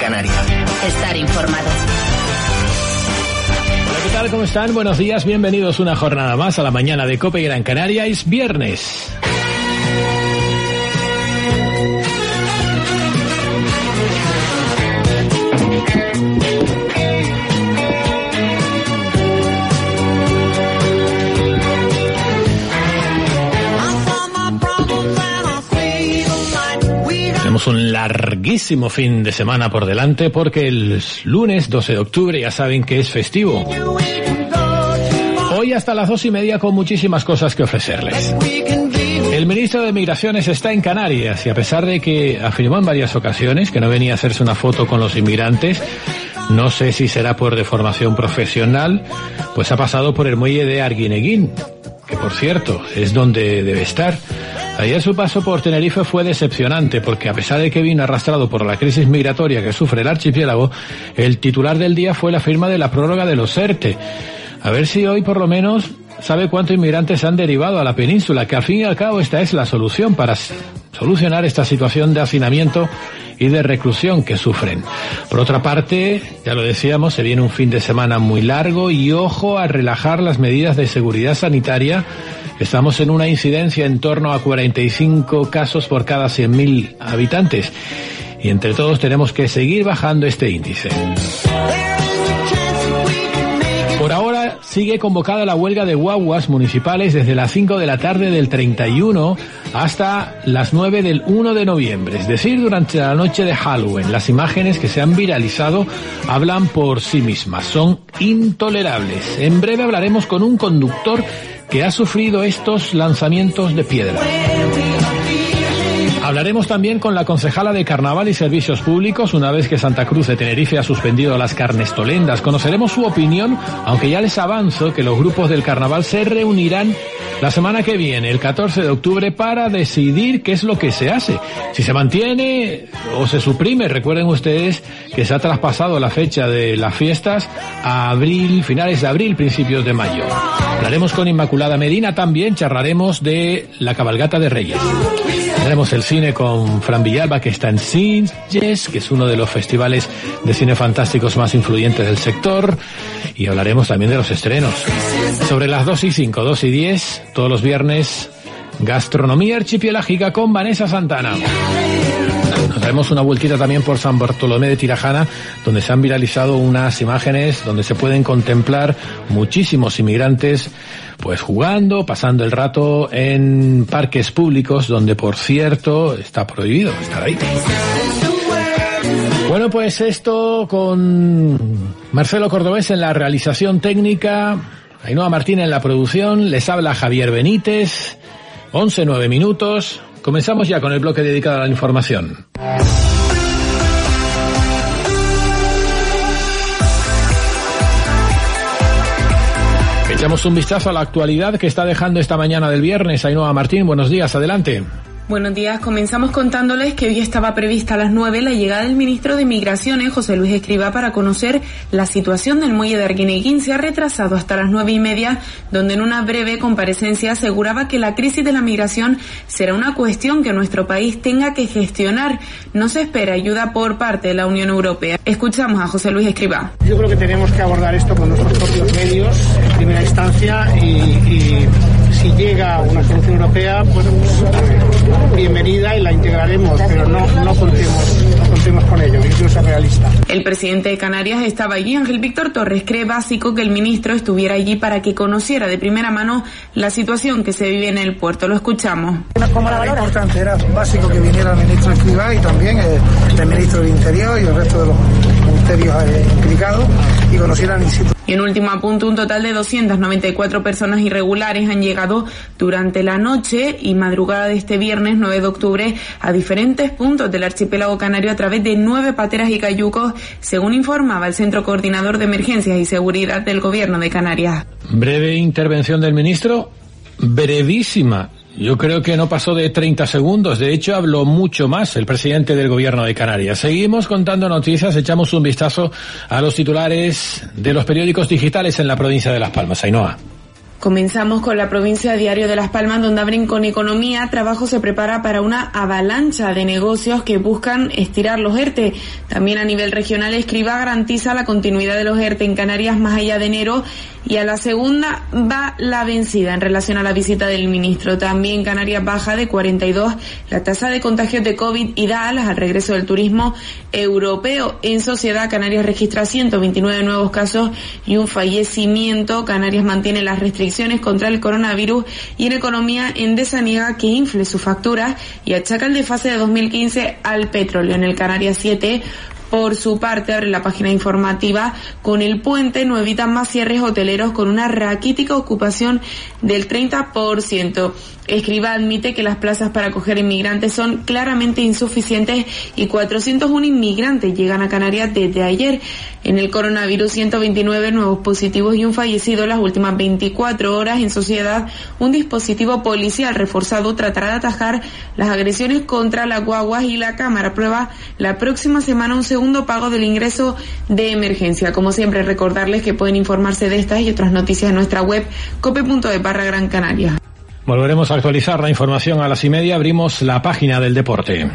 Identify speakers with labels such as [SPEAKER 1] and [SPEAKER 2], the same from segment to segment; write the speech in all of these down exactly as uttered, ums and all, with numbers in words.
[SPEAKER 1] Canaria. Estar informado.
[SPEAKER 2] Hola, ¿qué tal? ¿Cómo están? Buenos días, bienvenidos una jornada más a la mañana de COPE Gran Canaria. Es viernes. Tenemos un larguísimo fin de semana por delante porque el lunes doce de octubre ya saben que es festivo. Hoy hasta las dos y media con muchísimas cosas que ofrecerles. El ministro de Migraciones está en Canarias y a pesar de que afirmó en varias ocasiones que no venía a hacerse una foto con los inmigrantes, no sé si será por deformación profesional, pues ha pasado por el muelle de Arguineguín, que por cierto es donde debe estar. Ayer su paso por Tenerife fue decepcionante porque a pesar de que vino arrastrado por la crisis migratoria que sufre el archipiélago, el titular del día fue la firma de la prórroga de los ERTE. A ver si hoy por lo menos sabe cuántos inmigrantes han derivado a la península, que al fin y al cabo esta es la solución para solucionar esta situación de hacinamiento y de reclusión que sufren. Por otra parte, ya lo decíamos, se viene un fin de semana muy largo y ojo a relajar las medidas de seguridad sanitaria. Estamos en una incidencia en torno a cuarenta y cinco casos por cada cien mil habitantes y entre todos tenemos que seguir bajando este índice. Por ahora sigue convocada la huelga de guaguas municipales desde las cinco de la tarde del treinta y uno hasta las nueve del uno de noviembre, es decir, durante la noche de Halloween. Las imágenes que se han viralizado hablan por sí mismas, son intolerables. En breve hablaremos con un conductor que ha sufrido estos lanzamientos de piedra. Hablaremos también con la concejala de Carnaval y Servicios Públicos una vez que Santa Cruz de Tenerife ha suspendido las carnestolendas. Conoceremos su opinión, aunque ya les avanzo que los grupos del Carnaval se reunirán la semana que viene, el catorce de octubre, para decidir qué es lo que se hace. Si se mantiene o se suprime. Recuerden ustedes que se ha traspasado la fecha de las fiestas a abril, finales de abril, principios de mayo. Hablaremos con Inmaculada Medina también, charlaremos de la cabalgata de Reyes. Tenemos el cine con Fran Villalba, que está en Sitges, que es uno de los festivales de cine fantásticos más influyentes del sector, y hablaremos también de los estrenos. Sobre las dos y cinco, dos y diez, todos los viernes, gastronomía archipiélagica con Vanessa Santana. Nos daremos una vueltita también por San Bartolomé de Tirajana, donde se han viralizado unas imágenes donde se pueden contemplar muchísimos inmigrantes pues jugando, pasando el rato en parques públicos, donde por cierto está prohibido estar ahí. Bueno, pues esto con Marcelo Cordobés en la realización técnica, Ainhoa Martín en la producción, les habla Javier Benítez, once nueve minutos. Comenzamos ya con el bloque dedicado a la información. Echamos un vistazo a la actualidad que está dejando esta mañana del viernes. Ainhoa Martín, buenos días, adelante.
[SPEAKER 3] Buenos días, comenzamos contándoles que hoy estaba prevista a las nueve la llegada del ministro de Migraciones, José Luis Escrivá, para conocer la situación del muelle de Arguineguín. Se ha retrasado hasta las nueve y media, donde en una breve comparecencia aseguraba que la crisis de la migración será una cuestión que nuestro país tenga que gestionar. No se espera ayuda por parte de la Unión Europea. Escuchamos a José Luis Escrivá.
[SPEAKER 4] Yo creo que tenemos que abordar esto con nuestros propios medios, en primera instancia, y, y si llega una solución europea, bueno, pues bienvenida y la integraremos, pero no, no contemos, no contemos con ello, yo quiero ser realista.
[SPEAKER 3] El presidente de Canarias estaba allí. Ángel Víctor Torres cree básico que el ministro estuviera allí para que conociera de primera mano la situación que se vive en el puerto. Lo escuchamos.
[SPEAKER 4] Como la importante, era básico que viniera el ministro Escrivá y también el, el ministro del Interior y el resto de los ministerios eh, implicados y conocieran el sitio.
[SPEAKER 3] Y en último apunto, un total de doscientas noventa y cuatro personas irregulares han llegado durante la noche y madrugada de este viernes nueve de octubre a diferentes puntos del archipiélago canario a través de nueve pateras y cayucos, según informaba el Centro Coordinador de Emergencias y Seguridad del Gobierno de Canarias.
[SPEAKER 2] Breve intervención del ministro, brevísima. Yo creo que no pasó de treinta segundos, de hecho habló mucho más el presidente del Gobierno de Canarias. Seguimos contando noticias, echamos un vistazo a los titulares de los periódicos digitales en la provincia de Las Palmas. Ainhoa.
[SPEAKER 3] Comenzamos con la provincia Diario de Las Palmas, donde abren con economía. Trabajo se prepara para una avalancha de negocios que buscan estirar los ERTE. También a nivel regional, Escrivá garantiza la continuidad de los ERTE en Canarias más allá de enero, y a la segunda va la vencida en relación a la visita del ministro. También Canarias baja de cuarenta y dos la tasa de contagios de COVID y da alas al regreso del turismo europeo. En sociedad, Canarias registra ciento veintinueve nuevos casos y un fallecimiento. Canarias mantiene las restricciones contra el coronavirus, y en economía, Endesa niega que infle sus facturas y achaca el desfase de dos mil quince al petróleo. En el Canarias siete, por su parte, abre la página informativa: con el puente no evitan más cierres hoteleros con una raquítica ocupación del treinta por ciento. Escrivá admite que las plazas para acoger inmigrantes son claramente insuficientes y cuatrocientos uno inmigrantes llegan a Canarias desde ayer. En el coronavirus, ciento veintinueve nuevos positivos y un fallecido en las últimas veinticuatro horas. En sociedad, un dispositivo policial reforzado tratará de atajar las agresiones contra las guaguas, y la Cámara aprueba la próxima semana un segundo pago del ingreso de emergencia. Como siempre, recordarles que pueden informarse de estas y otras noticias en nuestra web cope punto es barra Gran Canaria.
[SPEAKER 2] Volveremos a actualizar la información a las y media. Abrimos la página del deporte.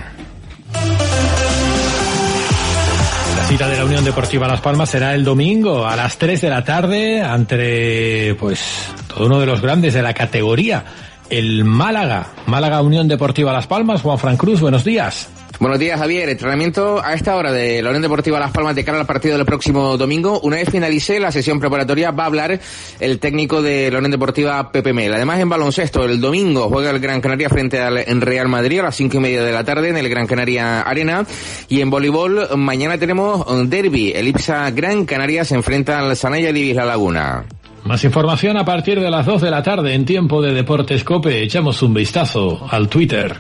[SPEAKER 2] La cita de la Unión Deportiva Las Palmas será el domingo a las tres de la tarde ante, pues, todo uno de los grandes de la categoría, el Málaga. Málaga Unión Deportiva Las Palmas. Juan Fran Cruz, buenos días.
[SPEAKER 5] Buenos días, Javier. Entrenamiento a esta hora de la Unión Deportiva Las Palmas de cara al partido del próximo domingo. Una vez finalice la sesión preparatoria, va a hablar el técnico de la Unión Deportiva, Pepe Mel. Además, en baloncesto, el domingo juega el Gran Canaria frente al Real Madrid a las cinco y media de la tarde en el Gran Canaria Arena. Y en voleibol, mañana tenemos un derbi. El Ipsa Gran Canaria se enfrenta al Sanaya Libis La Laguna.
[SPEAKER 2] Más información a partir de las dos de la tarde en Tiempo de Deportes COPE. Echamos un vistazo al Twitter.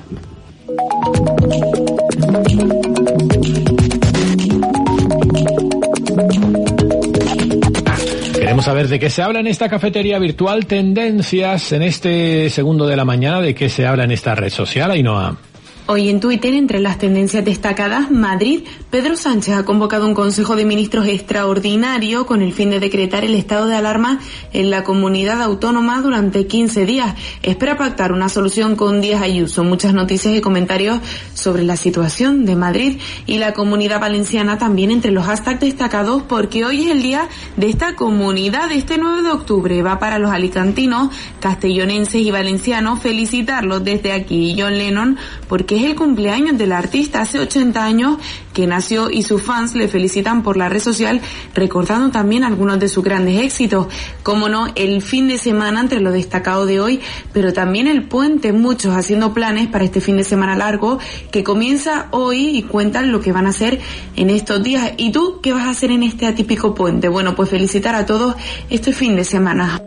[SPEAKER 2] Queremos saber de qué se habla en esta cafetería virtual, tendencias en este segundo de la mañana, de qué se habla en esta red social, Ainhoa.
[SPEAKER 3] Hoy en Twitter, entre las tendencias destacadas, Madrid. Pedro Sánchez ha convocado un Consejo de Ministros extraordinario con el fin de decretar el estado de alarma en la comunidad autónoma durante quince días. Espera pactar una solución con Díaz Ayuso. Muchas noticias y comentarios sobre la situación de Madrid y la Comunidad Valenciana también entre los hashtags destacados, porque hoy es el día de esta comunidad. Este nueve de octubre va para los alicantinos, castellonenses y valencianos. Felicitarlos desde aquí, John Lennon, porque es el cumpleaños del artista. Hace ochenta años que nació y sus fans le felicitan por la red social, recordando también algunos de sus grandes éxitos. Como no, el fin de semana entre lo destacado de hoy, pero también el puente, muchos haciendo planes para este fin de semana largo que comienza hoy y cuentan lo que van a hacer en estos días. ¿Y tú qué vas a hacer en este atípico puente? Bueno, pues felicitar a todos este fin de semana.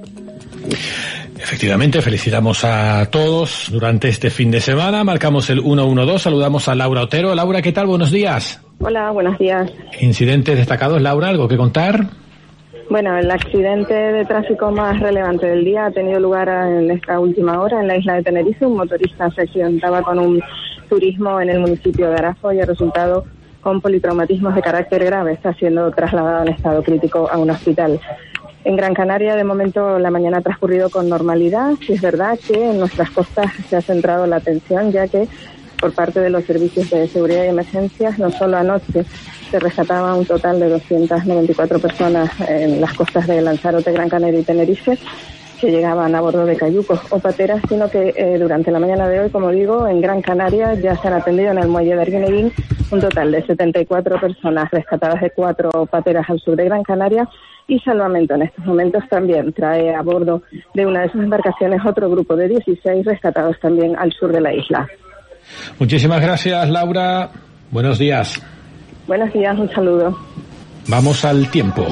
[SPEAKER 2] Efectivamente, felicitamos a todos durante este fin de semana. Marcamos el uno uno dos, saludamos a Laura Otero. Laura, ¿qué tal? Buenos días.
[SPEAKER 6] Hola, buenos días.
[SPEAKER 2] Incidentes destacados, Laura, ¿algo que contar?
[SPEAKER 6] Bueno, el accidente de tráfico más relevante del día ha tenido lugar en esta última hora en la isla de Tenerife. Un motorista se accidentaba con un turismo en el municipio de Arazo y ha resultado con politraumatismos de carácter grave. Está siendo trasladado en estado crítico a un hospital. En Gran Canaria, de momento, la mañana ha transcurrido con normalidad. Sí, es verdad que en nuestras costas se ha centrado la atención, ya que por parte de los servicios de seguridad y emergencias, no solo anoche se rescataba un total de doscientas noventa y cuatro personas en las costas de Lanzarote, Gran Canaria y Tenerife, que llegaban a bordo de cayucos o pateras, sino que eh, durante la mañana de hoy, como digo, en Gran Canaria ya se han atendido en el muelle de Arguineguín un total de setenta y cuatro personas rescatadas de cuatro pateras al sur de Gran Canaria, y Salvamento en estos momentos también trae a bordo de una de sus embarcaciones otro grupo de dieciséis rescatados también al sur de la isla.
[SPEAKER 2] Muchísimas gracias, Laura. Buenos días.
[SPEAKER 6] Buenos días, un saludo.
[SPEAKER 2] Vamos al tiempo.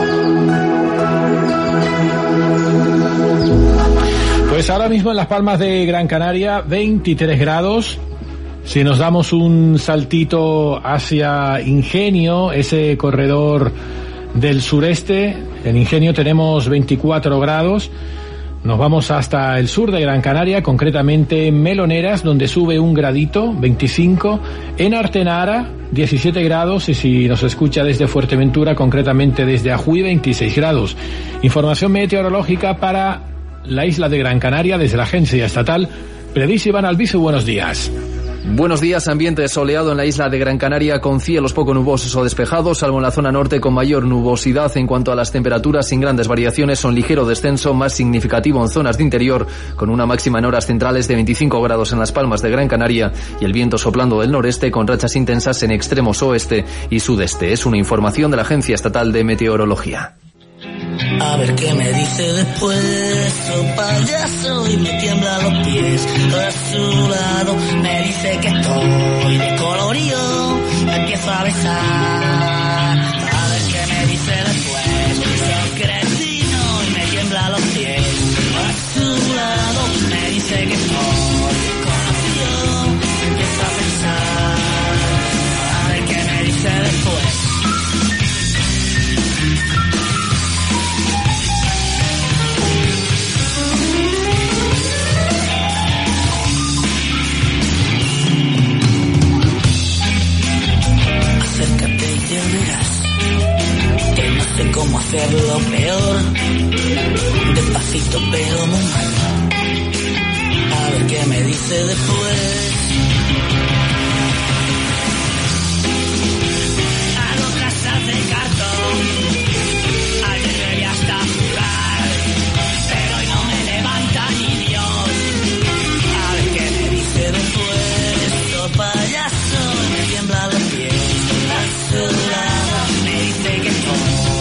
[SPEAKER 2] Pues ahora mismo en Las Palmas de Gran Canaria, veintitrés grados. Si nos damos un saltito hacia Ingenio, ese corredor del sureste, en Ingenio tenemos veinticuatro grados. Nos vamos hasta el sur de Gran Canaria, concretamente en Meloneras, donde sube un gradito, veinticinco, en Artenara, diecisiete grados, y si nos escucha desde Fuerteventura, concretamente desde Ajuy, veintiséis grados. Información meteorológica para la isla de Gran Canaria desde la Agencia Estatal Predis. Iván Albizu, buenos días.
[SPEAKER 7] Buenos días, ambiente soleado en la isla de Gran Canaria con cielos poco nubosos o despejados, salvo en la zona norte con mayor nubosidad. En cuanto a las temperaturas, sin grandes variaciones, son ligero descenso, más significativo en zonas de interior, con una máxima en horas centrales de veinticinco grados en Las Palmas de Gran Canaria y el viento soplando del noreste con rachas intensas en extremos oeste y sudeste. Es una información de la Agencia Estatal de Meteorología.
[SPEAKER 8] A ver qué me dice después, oh payaso, y me tiembla los pies. A su lado me dice que estoy de colorío, me empiezo a besar. A ver qué me dice después, soy cretino y me tiembla los pies. A su lado me dice que estoy de colorío, me empiezo a pensar. A ver qué me dice después. Cómo hacerlo peor, despacito pero muy mal. A ver qué me dice después. Hago casas de cartón, ayer llegué hasta jugar, pero hoy no me levanta ni Dios. A ver qué me dice después, oh payaso, me tiembla los pies. A su lado me dice que estoy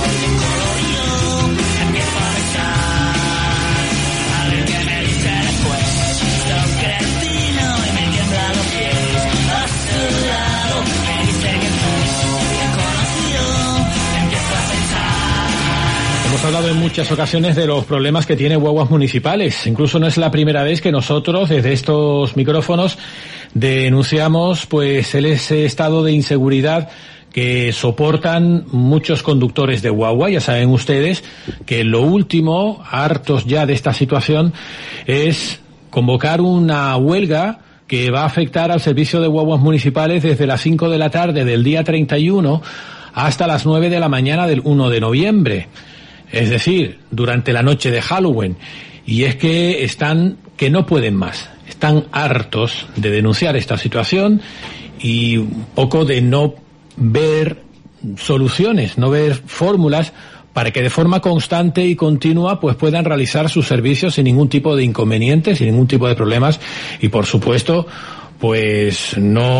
[SPEAKER 2] Hemos hablado en muchas ocasiones de los problemas que tiene Guaguas Municipales. Incluso no es la primera vez que nosotros, desde estos micrófonos, denunciamos pues ese estado de inseguridad que soportan muchos conductores de guagua. Ya saben ustedes que lo último, hartos ya de esta situación, es convocar una huelga que va a afectar al servicio de guaguas municipales desde las cinco de la tarde del día treinta y uno hasta las nueve de la mañana del uno de noviembre. Es decir, durante la noche de Halloween. Y es que están, que no pueden más. Están hartos de denunciar esta situación y un poco de no ver soluciones, no ver fórmulas para que de forma constante y continua pues puedan realizar sus servicios sin ningún tipo de inconvenientes, sin ningún tipo de problemas y por supuesto pues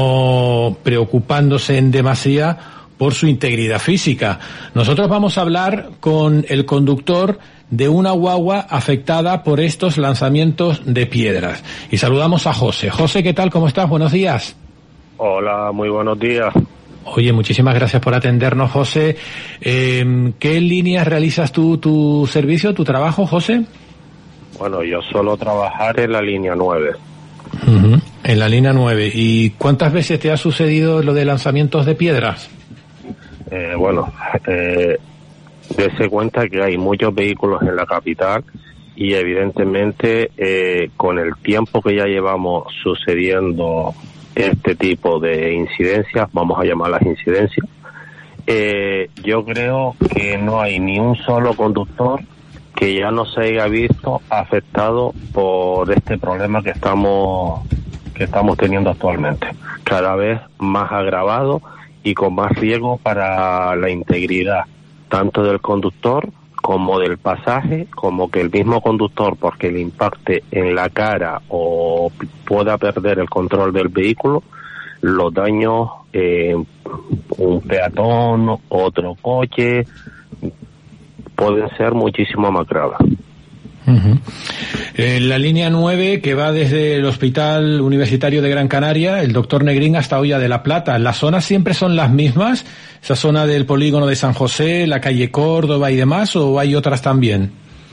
[SPEAKER 2] no preocupándose en demasía por su integridad física. Nosotros vamos a hablar con el conductor de una guagua afectada por estos lanzamientos de piedras. Y saludamos a José. José, ¿qué tal? ¿Cómo estás? Buenos días.
[SPEAKER 9] Hola, muy buenos días.
[SPEAKER 2] Oye, muchísimas gracias por atendernos, José. Eh, ¿Qué líneas realizas tú tu servicio, tu trabajo, José?
[SPEAKER 9] Bueno, yo suelo trabajar en la línea nueve.
[SPEAKER 2] Uh-huh. En la línea nueve. ¿Y cuántas veces te ha sucedido lo de lanzamientos de piedras?
[SPEAKER 9] Eh, bueno, eh, dése cuenta que hay muchos vehículos en la capital y evidentemente eh, con el tiempo que ya llevamos sucediendo este tipo de incidencias, vamos a llamarlas incidencias, eh, yo creo que no hay ni un solo conductor que ya no se haya visto afectado por este problema que estamos que estamos teniendo actualmente, cada vez más agravado y con más riesgo para la integridad tanto del conductor como del pasaje, como que el mismo conductor, porque le impacte en la cara o pueda perder el control del vehículo, los daños, eh, un peatón, otro coche, pueden ser muchísimo más graves.
[SPEAKER 2] Uh-huh. En la línea nueve, que va desde el Hospital Universitario de Gran Canaria, el doctor Negrín, hasta Hoya de la Plata, ¿las zonas siempre son las mismas? ¿Esa zona del polígono de San José, la calle Córdoba y demás, o hay otras también?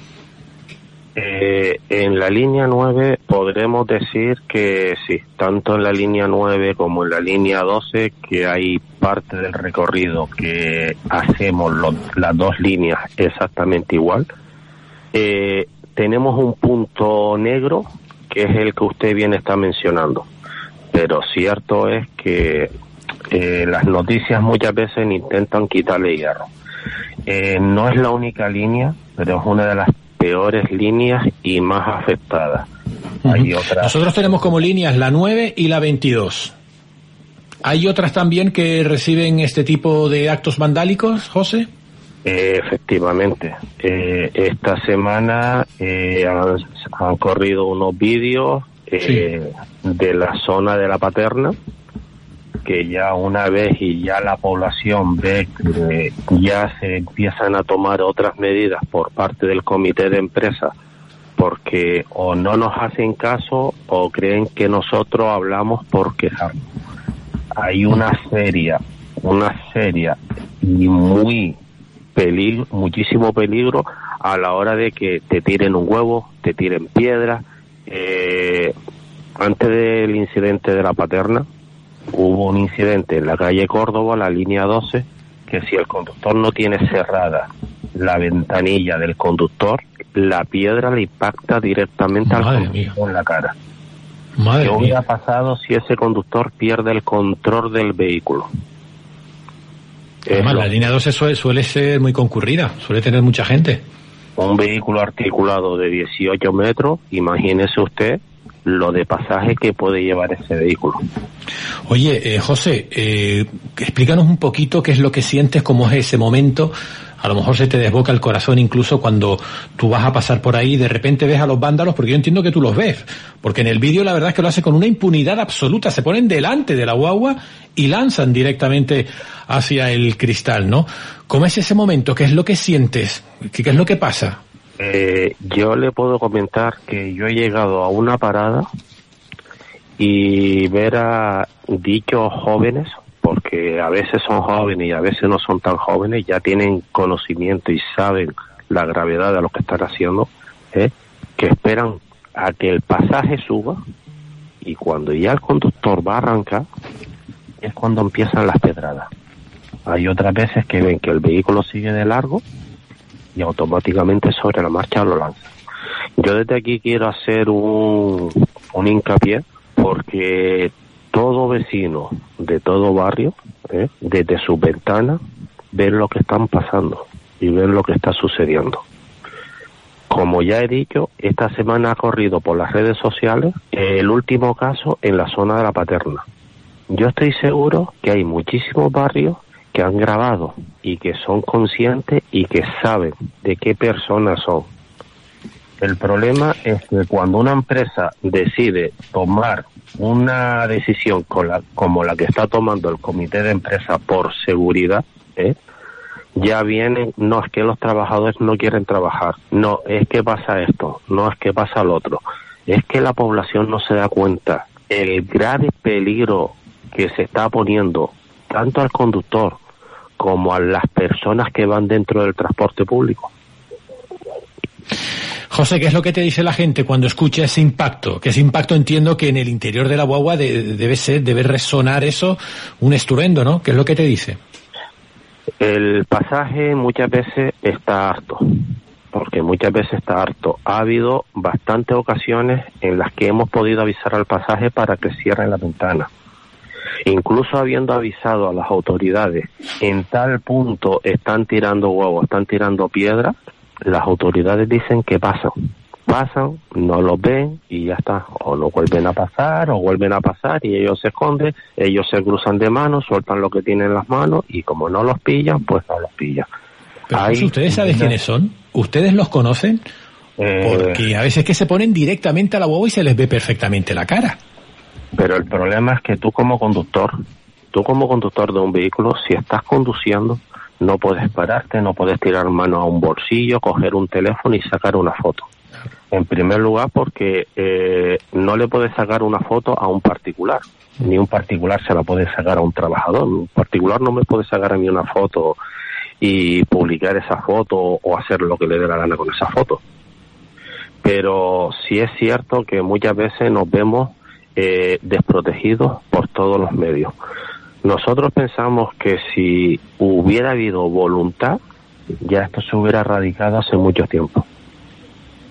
[SPEAKER 9] Eh, en la línea nueve podremos decir que sí, tanto en la línea nueve como en la línea doce, que hay parte del recorrido que hacemos los, las dos líneas exactamente igual. Eh, tenemos un punto negro que es el que usted bien está mencionando, pero cierto es que eh, las noticias muchas veces intentan quitarle hierro. Eh, no es la única línea, pero es una de las peores líneas y más afectadas. Uh-huh. Hay otras.
[SPEAKER 2] Nosotros tenemos como líneas la nueve y la veintidós. ¿Hay otras también que reciben este tipo de actos vandálicos, José?
[SPEAKER 9] Eh, efectivamente. Eh, esta semana eh, han, han corrido unos vídeos eh, sí. de la zona de la Paterna, que ya una vez y ya la población ve que ya se empiezan a tomar otras medidas por parte del comité de empresa, porque o no nos hacen caso o creen que nosotros hablamos por quejarnos. Hay una seria, una seria y muy peligro, muchísimo peligro a la hora de que te tiren un huevo, te tiren piedras. Eh, antes del incidente de la Paterna, hubo un incidente en la calle Córdoba, la línea doce, que si el conductor no tiene cerrada la ventanilla del conductor, la piedra le impacta directamente Madre al conductor en la cara.
[SPEAKER 2] Madre
[SPEAKER 9] ¿Qué
[SPEAKER 2] mía.
[SPEAKER 9] hubiera pasado si ese conductor pierde el control del vehículo?
[SPEAKER 2] Además, la línea doce suele, suele ser muy concurrida, suele tener mucha gente.
[SPEAKER 9] Un vehículo articulado de dieciocho metros, imagínese usted lo de pasaje que puede llevar ese vehículo.
[SPEAKER 2] Oye, eh, José, eh, explícanos un poquito qué es lo que sientes, cómo es ese momento. A lo mejor se te desboca el corazón incluso cuando tú vas a pasar por ahí y de repente ves a los vándalos, porque yo entiendo que tú los ves, porque en el vídeo la verdad es que lo hace con una impunidad absoluta, se ponen delante de la guagua y lanzan directamente hacia el cristal, ¿no? ¿Cómo es ese momento? ¿Qué es lo que sientes? ¿Qué, qué es lo que pasa?
[SPEAKER 9] Eh, yo le puedo comentar que yo he llegado a una parada y ver a dichos jóvenes, porque a veces son jóvenes y a veces no son tan jóvenes, ya tienen conocimiento y saben la gravedad de lo que están haciendo, ¿eh? que esperan a que el pasaje suba y cuando ya el conductor va a arrancar es cuando empiezan las pedradas. Hay otras veces que ven que el vehículo sigue de largo y automáticamente sobre la marcha lo lanzan. Yo desde aquí quiero hacer un, un hincapié, porque todo vecino de todo barrio, ¿eh? desde sus ventanas, ven lo que están pasando y ven lo que está sucediendo. Como ya he dicho, esta semana ha corrido por las redes sociales el último caso en la zona de la Paterna. Yo estoy seguro que hay muchísimos barrios que han grabado y que son conscientes y que saben de qué personas son. El problema es que cuando una empresa decide tomar una decisión con la, como la que está tomando el comité de empresa por seguridad, ¿eh? ya vienen, no es que los trabajadores no quieren trabajar, no es que pasa esto, no es que pasa lo otro, es que la población no se da cuenta el grave peligro que se está poniendo tanto al conductor como a las personas que van dentro del transporte público.
[SPEAKER 2] José, ¿qué es lo que te dice la gente cuando escucha ese impacto? Que ese impacto entiendo que en el interior de la guagua de, debe ser, debe resonar eso, un estruendo, ¿no? ¿Qué es lo que te dice?
[SPEAKER 9] El pasaje muchas veces está harto, porque muchas veces está harto. Ha habido bastantes ocasiones en las que hemos podido avisar al pasaje para que cierren la ventana. Incluso habiendo avisado a las autoridades, en tal punto están tirando huevos, están tirando piedras, las autoridades dicen que pasan. Pasan, no los ven y ya está. O no vuelven a pasar, o vuelven a pasar y ellos se esconden, ellos se cruzan de manos, sueltan lo que tienen en las manos y como no los pillan, pues no los pillan.
[SPEAKER 2] Pero Hay, ¿ustedes saben quiénes son? ¿Ustedes los conocen? Eh, Porque a veces que se ponen directamente a la guagua y se les ve perfectamente la cara.
[SPEAKER 9] Pero el problema es que tú como conductor, tú como conductor de un vehículo, si estás conduciendo, no puedes pararte, no puedes tirar mano a un bolsillo, coger un teléfono y sacar una foto. En primer lugar, porque eh, no le puedes sacar una foto a un particular, ni un particular se la puede sacar a un trabajador. Un particular no me puede sacar a mí una foto y publicar esa foto o hacer lo que le dé la gana con esa foto. Pero sí es cierto que muchas veces nos vemos Eh, desprotegidos por todos los medios. Nosotros pensamos que si hubiera habido voluntad, ya esto se hubiera erradicado hace mucho tiempo.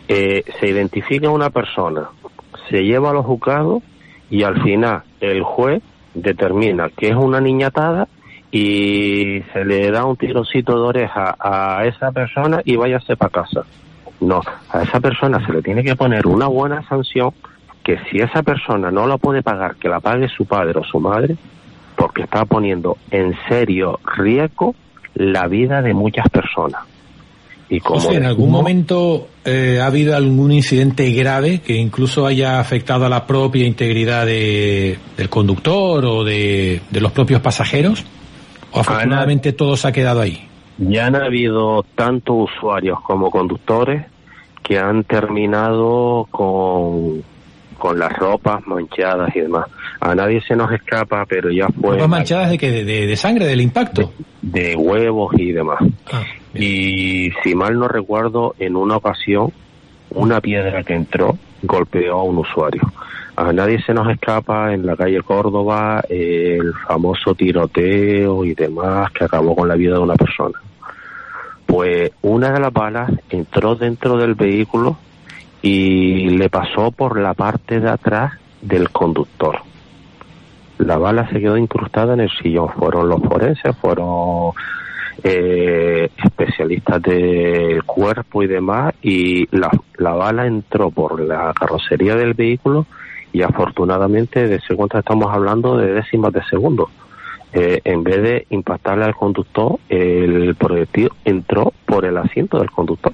[SPEAKER 9] eh, se identifica una persona, se lleva a los juzgados y al final el juez determina que es una niñatada y se le da un tironcito de oreja a esa persona y váyase para casa. No, a esa persona se le tiene que poner una buena sanción, que si esa persona no la puede pagar, que la pague su padre o su madre, porque está poniendo en serio riesgo la vida de muchas personas. Y como
[SPEAKER 2] José, ¿en algún momento eh, ha habido algún incidente grave que incluso haya afectado a la propia integridad de, del conductor o de, de los propios pasajeros? ¿O afortunadamente todo se ha quedado ahí?
[SPEAKER 9] Ya han habido tanto usuarios como conductores que han terminado con... con las ropas manchadas y demás. A nadie se nos escapa, pero ya fue...
[SPEAKER 2] ¿Ropas manchadas de qué? ¿De, de, de sangre, del impacto?
[SPEAKER 9] De, de huevos y demás. Ah, y si mal no recuerdo, en una ocasión, una piedra que entró golpeó a un usuario. A nadie se nos escapa en la calle Córdoba el famoso tiroteo y demás que acabó con la vida de una persona. Pues una de las balas entró dentro del vehículo y le pasó por la parte de atrás del conductor. La bala se quedó incrustada en el sillón. Fueron los forenses, fueron eh, especialistas del cuerpo y demás, y la, la bala entró por la carrocería del vehículo y afortunadamente, de ese cuenta estamos hablando de décimas de segundo. Eh, en vez de impactarle al conductor, el proyectil entró por el asiento del conductor.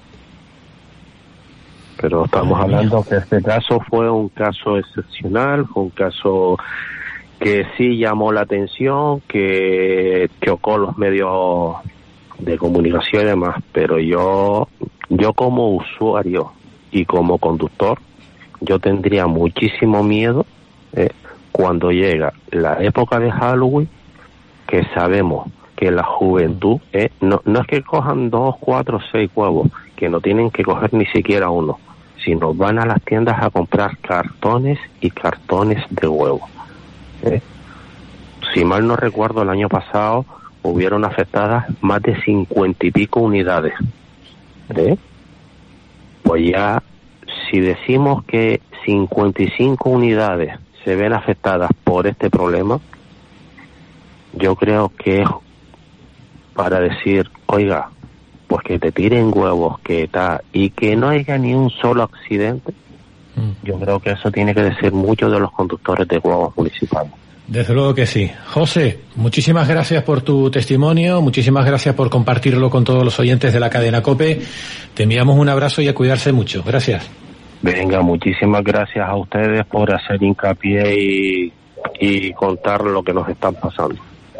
[SPEAKER 9] Pero estamos hablando que este caso fue un caso excepcional, fue un caso que sí llamó la atención, que chocó los medios de comunicación y demás, pero yo, yo como usuario y como conductor, yo tendría muchísimo miedo eh, cuando llega la época de Halloween, que sabemos que la juventud, eh, no, no es que cojan dos, cuatro, seis huevos, que no tienen que coger ni siquiera uno, sino van a las tiendas a comprar cartones y cartones de huevo. ¿Eh? Si mal no recuerdo, el año pasado hubieron afectadas más de cincuenta y pico unidades. ¿Eh? Pues ya, si decimos que cincuenta y cinco unidades se ven afectadas por este problema, yo creo que es para decir, oiga, pues que te tiren huevos, que tal, y que no haya ni un solo accidente. Mm. Yo creo que eso tiene que decir mucho de los conductores de huevos municipales.
[SPEAKER 2] Desde luego que sí. José, muchísimas gracias por tu testimonio, muchísimas gracias por compartirlo con todos los oyentes de la cadena COPE. Te enviamos un abrazo y a cuidarse mucho. Gracias.
[SPEAKER 9] Venga, muchísimas gracias a ustedes por hacer hincapié y, y contar lo que nos están pasando.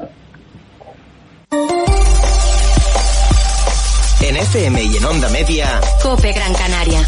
[SPEAKER 10] En F M y en Onda Media,
[SPEAKER 1] COPE Gran Canaria.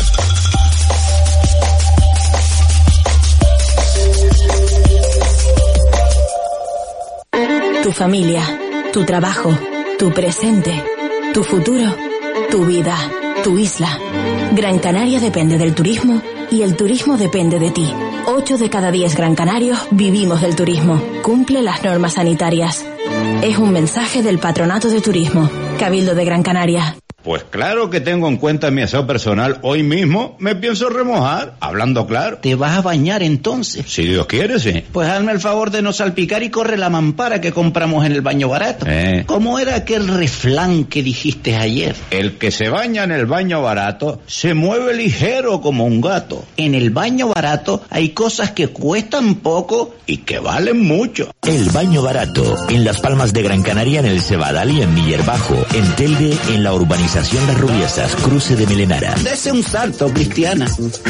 [SPEAKER 1] Tu familia, tu trabajo, tu presente, tu futuro, tu vida, tu isla. Gran Canaria depende del turismo y el turismo depende de ti. Ocho de cada diez gran canarios vivimos del turismo. Cumple las normas sanitarias. Es un mensaje del Patronato de Turismo, Cabildo de Gran Canaria.
[SPEAKER 11] Pues claro que tengo en cuenta mi aseo personal. Hoy mismo me pienso remojar, hablando claro.
[SPEAKER 12] ¿Te vas a bañar entonces?
[SPEAKER 11] Si Dios quiere, sí.
[SPEAKER 12] Pues hazme el favor de no salpicar y corre la mampara que compramos en el baño barato.
[SPEAKER 11] Eh.
[SPEAKER 12] ¿Cómo era aquel refrán que dijiste ayer?
[SPEAKER 11] El que se baña en el baño barato se mueve ligero como un gato.
[SPEAKER 12] En el baño barato hay cosas que cuestan poco y que valen mucho.
[SPEAKER 13] El baño barato, en Las Palmas de Gran Canaria, en el Cebadal y en Miller Bajo, en Telde, en la urbanización Las Rubiesas, cruce de Melenara.
[SPEAKER 12] Dese un salto, Cristiana.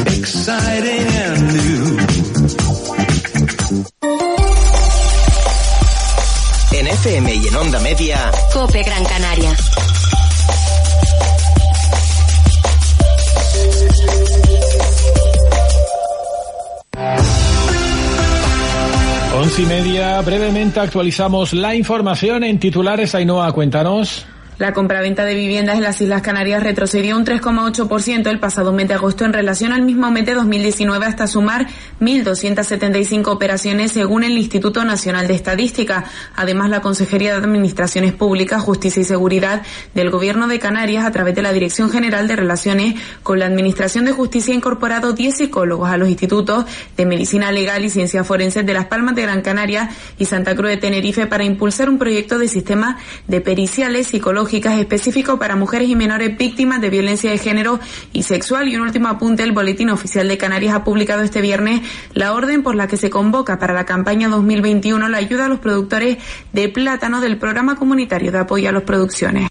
[SPEAKER 10] En F M y en Onda Media,
[SPEAKER 1] COPE Gran Canaria.
[SPEAKER 2] Once y media, brevemente actualizamos la información en titulares. Ainhoa, cuéntanos.
[SPEAKER 3] La compraventa de viviendas en las Islas Canarias retrocedió un tres coma ocho por ciento el pasado mes de agosto en relación al mismo mes de dos mil diecinueve, hasta sumar mil doscientas setenta y cinco operaciones según el Instituto Nacional de Estadística. Además, la Consejería de Administraciones Públicas, Justicia y Seguridad del Gobierno de Canarias, a través de la Dirección General de Relaciones con la Administración de Justicia, ha incorporado diez psicólogos a los institutos de Medicina Legal y Ciencias Forenses de Las Palmas de Gran Canaria y Santa Cruz de Tenerife para impulsar un proyecto de sistema de periciales psicológicas específico para mujeres y menores víctimas de violencia de género y sexual. Y un último apunte: el Boletín Oficial de Canarias ha publicado este viernes la orden por la que se convoca para la campaña dos mil veintiuno la ayuda a los productores de plátano del Programa Comunitario de Apoyo a las Producciones.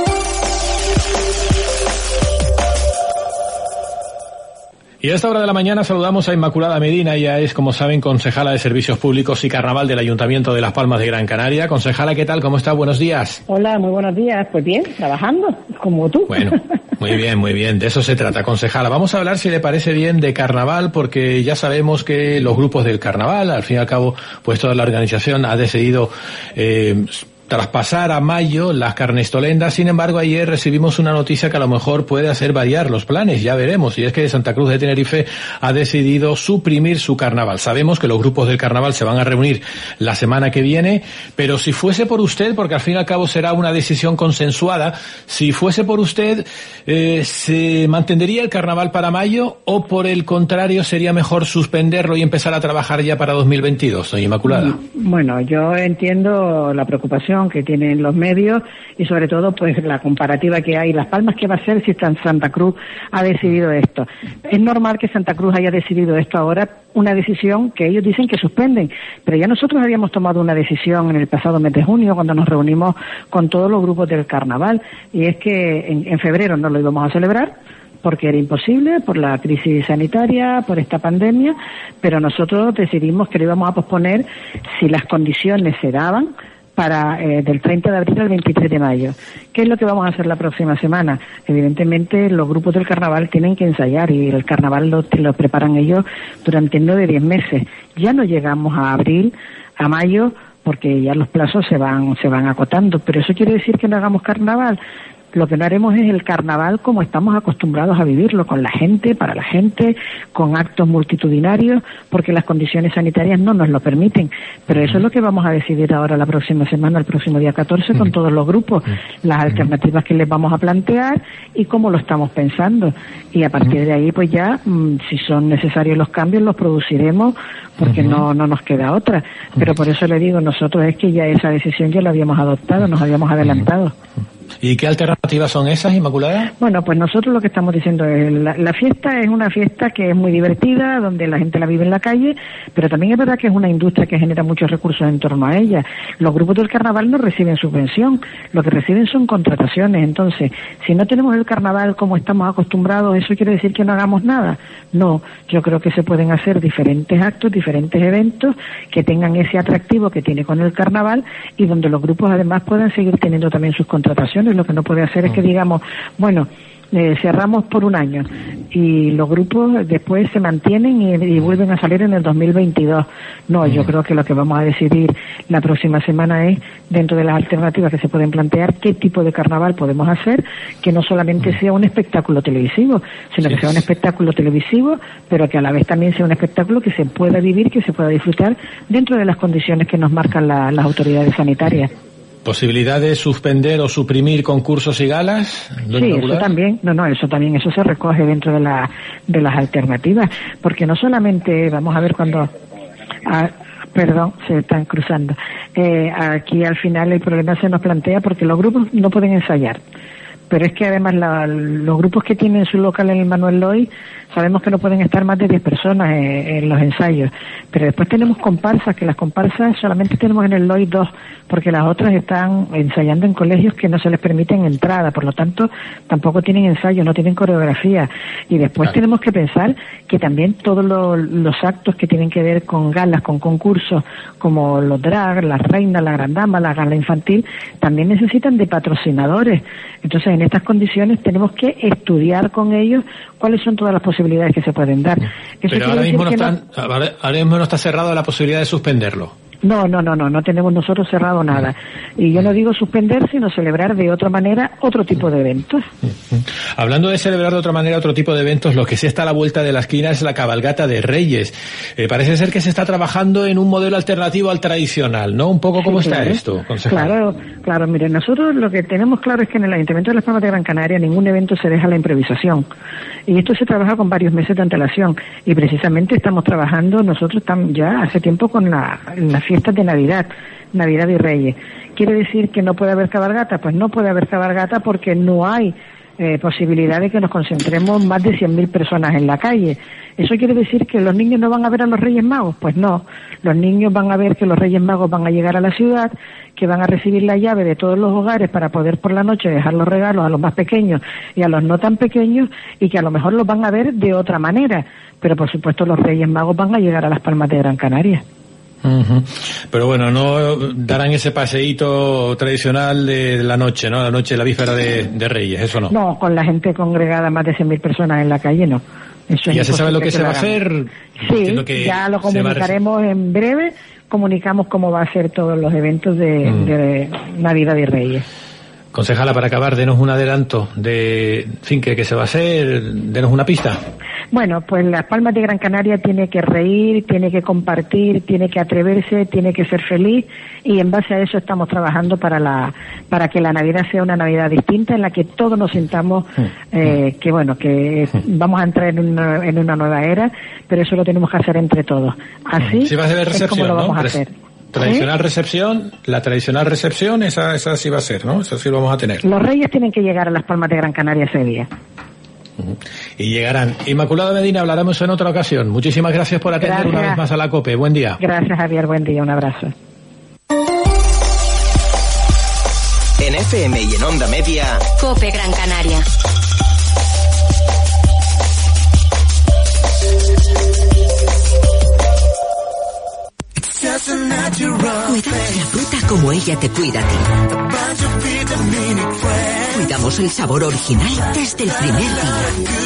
[SPEAKER 2] Y a esta hora de la mañana saludamos a Inmaculada Medina. Ella es, como saben, concejala de Servicios Públicos y Carnaval del Ayuntamiento de Las Palmas de Gran Canaria. Concejala, ¿qué tal? ¿Cómo está? Buenos días.
[SPEAKER 14] Hola, muy buenos días. Pues bien, trabajando, como tú.
[SPEAKER 2] Bueno, muy bien, muy bien. De eso se trata, concejala. Vamos a hablar, si le parece bien, de Carnaval, porque ya sabemos que los grupos del Carnaval, al fin y al cabo, pues toda la organización ha decidido eh, traspasar a mayo las carnestolendas. Sin embargo, ayer recibimos una noticia que a lo mejor puede hacer variar los planes, ya veremos, y es que Santa Cruz de Tenerife ha decidido suprimir su carnaval. Sabemos que los grupos del carnaval se van a reunir la semana que viene, pero si fuese por usted, porque al fin y al cabo será una decisión consensuada, si fuese por usted, eh, ¿se mantendría el carnaval para mayo o por el contrario sería mejor suspenderlo y empezar a trabajar ya para dos mil veintidós, doña Inmaculada?
[SPEAKER 14] Bueno, yo entiendo la preocupación que tienen los medios y sobre todo pues la comparativa que hay. Las Palmas, ¿qué va a hacer si Santa Cruz ha decidido esto? Es normal que Santa Cruz haya decidido esto ahora, una decisión que ellos dicen que suspenden, pero ya nosotros habíamos tomado una decisión en el pasado mes de junio cuando nos reunimos con todos los grupos del carnaval, y es que en, en febrero no lo íbamos a celebrar porque era imposible por la crisis sanitaria, por esta pandemia, pero nosotros decidimos que lo íbamos a posponer si las condiciones se daban para eh, del treinta de abril al veintitrés de mayo. ¿Qué es lo que vamos a hacer la próxima semana? Evidentemente los grupos del carnaval tienen que ensayar y el carnaval lo, lo preparan ellos durante nueve, diez meses. Ya no llegamos a abril, a mayo, porque ya los plazos se van, se van acotando, pero eso quiere decir que no hagamos carnaval. Lo que no haremos es el carnaval como estamos acostumbrados a vivirlo, con la gente, para la gente, con actos multitudinarios, porque las condiciones sanitarias no nos lo permiten. Pero eso es lo que vamos a decidir ahora la próxima semana, el próximo día catorce, con todos los grupos, las alternativas que les vamos a plantear y cómo lo estamos pensando. Y a partir de ahí, pues ya, si son necesarios los cambios, los produciremos, porque no, no nos queda otra. Pero por eso le digo, nosotros es que ya esa decisión ya la habíamos adoptado, nos habíamos adelantado.
[SPEAKER 2] ¿Y qué alternativas son esas, Inmaculada?
[SPEAKER 14] Bueno, pues nosotros lo que estamos diciendo es, la, la fiesta es una fiesta que es muy divertida, donde la gente la vive en la calle, pero también es verdad que es una industria que genera muchos recursos en torno a ella. Los grupos del carnaval no reciben subvención, lo que reciben son contrataciones. Entonces, si no tenemos el carnaval como estamos acostumbrados, ¿eso quiere decir que no hagamos nada? No, yo creo que se pueden hacer diferentes actos, diferentes eventos que tengan ese atractivo que tiene con el carnaval y donde los grupos además puedan seguir teniendo también sus contrataciones. Lo que no puede hacer es que digamos, bueno, eh, cerramos por un año y los grupos después se mantienen y, y vuelven a salir en el dos mil veintidós. No, yo creo que lo que vamos a decidir la próxima semana es, dentro de las alternativas que se pueden plantear, qué tipo de carnaval podemos hacer, que no solamente sea un espectáculo televisivo, sino que sea un espectáculo televisivo, pero que a la vez también sea un espectáculo que se pueda vivir, que se pueda disfrutar dentro de las condiciones que nos marcan la, las autoridades sanitarias.
[SPEAKER 2] ¿Posibilidad de suspender o suprimir concursos y galas?
[SPEAKER 14] Sí, eso también, no, no, eso también, eso se recoge dentro de la de las alternativas, porque no solamente, vamos a ver cuando, ah, perdón, se están cruzando, eh, aquí al final el problema se nos plantea porque los grupos no pueden ensayar, pero es que además la, los grupos que tienen su local en el Manuel Loy, sabemos que no pueden estar más de diez personas en, en los ensayos, pero después tenemos comparsas, que las comparsas solamente tenemos en el Loy dos, porque las otras están ensayando en colegios que no se les permiten entrada, por lo tanto tampoco tienen ensayo, no tienen coreografía. Y después claro, tenemos que pensar que también todos lo, los actos que tienen que ver con galas, con concursos, como los drag, las reinas, la gran dama, la gala infantil, también necesitan de patrocinadores. Entonces, en estas condiciones tenemos que estudiar con ellos cuáles son todas las posibilidades que se pueden dar. Eso
[SPEAKER 2] Pero ahora mismo, no están, no... ahora mismo no está cerrado la posibilidad de suspenderlo.
[SPEAKER 14] No, no, no, no, no tenemos nosotros cerrado nada. Y yo no digo suspender, sino celebrar de otra manera otro tipo de eventos.
[SPEAKER 2] Hablando de celebrar de otra manera otro tipo de eventos, lo que sí está a la vuelta de la esquina es la cabalgata de Reyes. Eh, parece ser que se está trabajando en un modelo alternativo al tradicional, ¿no? Un poco cómo
[SPEAKER 14] Sí,
[SPEAKER 2] está
[SPEAKER 14] claro.
[SPEAKER 2] esto, concejal.
[SPEAKER 14] Claro, claro, mire, nosotros lo que tenemos claro es que en el Ayuntamiento de Las Palmas de Gran Canaria ningún evento se deja a la improvisación. Y esto se trabaja con varios meses de antelación. Y precisamente estamos trabajando nosotros tam- ya hace tiempo con la, las fiestas de Navidad, Navidad y Reyes. ¿Quiere decir que no puede haber cabalgata? Pues no puede haber cabalgata porque no hay eh, posibilidad de que nos concentremos más de cien mil personas en la calle. ¿Eso quiere decir que los niños no van a ver a los Reyes Magos? Pues no. Los niños van a ver que los Reyes Magos van a llegar a la ciudad, que van a recibir la llave de todos los hogares para poder por la noche dejar los regalos a los más pequeños y a los no tan pequeños, y que a lo mejor los van a ver de otra manera. Pero por supuesto los Reyes Magos van a llegar a Las Palmas de Gran Canaria.
[SPEAKER 2] Ujú. Pero bueno, no darán ese paseíto tradicional de la noche, ¿no? La noche, la víspera de, de Reyes, eso no.
[SPEAKER 14] No, con la gente congregada, más de cien mil personas en la calle, no. Eso es
[SPEAKER 2] ¿Ya se sabe lo
[SPEAKER 14] imposible
[SPEAKER 2] que se va a
[SPEAKER 14] hagamos.
[SPEAKER 2] hacer?
[SPEAKER 14] Sí,
[SPEAKER 2] Entiendo que
[SPEAKER 14] ya lo
[SPEAKER 2] se va a
[SPEAKER 14] comunicaremos en breve, comunicamos cómo va a ser todos los eventos de,
[SPEAKER 2] Mm.
[SPEAKER 14] de Navidad y Reyes.
[SPEAKER 2] Concejala, para acabar, denos un adelanto de, en fin, que, que se va a hacer, denos una pista.
[SPEAKER 14] Bueno, pues Las Palmas de Gran Canaria tiene que reír, tiene que compartir, tiene que atreverse, tiene que ser feliz, y en base a eso estamos trabajando para la para que la Navidad sea una Navidad distinta en la que todos nos sintamos eh, que bueno que vamos a entrar en una, en una nueva era, pero eso lo tenemos que hacer entre todos. Así
[SPEAKER 2] Sí va a ser
[SPEAKER 14] es
[SPEAKER 2] recepción,
[SPEAKER 14] como lo
[SPEAKER 2] ¿no?
[SPEAKER 14] vamos a
[SPEAKER 2] Res-
[SPEAKER 14] hacer.
[SPEAKER 2] Tradicional recepción, la tradicional recepción, esa, esa sí va a ser, ¿no? Esa sí lo vamos a tener.
[SPEAKER 14] Los Reyes tienen que llegar a Las Palmas de Gran Canaria ese día.
[SPEAKER 2] Y llegarán. Inmaculada Medina, hablaremos en otra ocasión. Muchísimas gracias por atender
[SPEAKER 14] Gracias.
[SPEAKER 2] una vez más a la COPE. Buen día.
[SPEAKER 14] Gracias, Javier. Buen día. Un abrazo.
[SPEAKER 10] En F M y en Onda Media,
[SPEAKER 1] Cope Gran Canaria.
[SPEAKER 15] Cuidamos la fruta como ella te cuida a ti. Cuidamos el sabor original desde el primer día.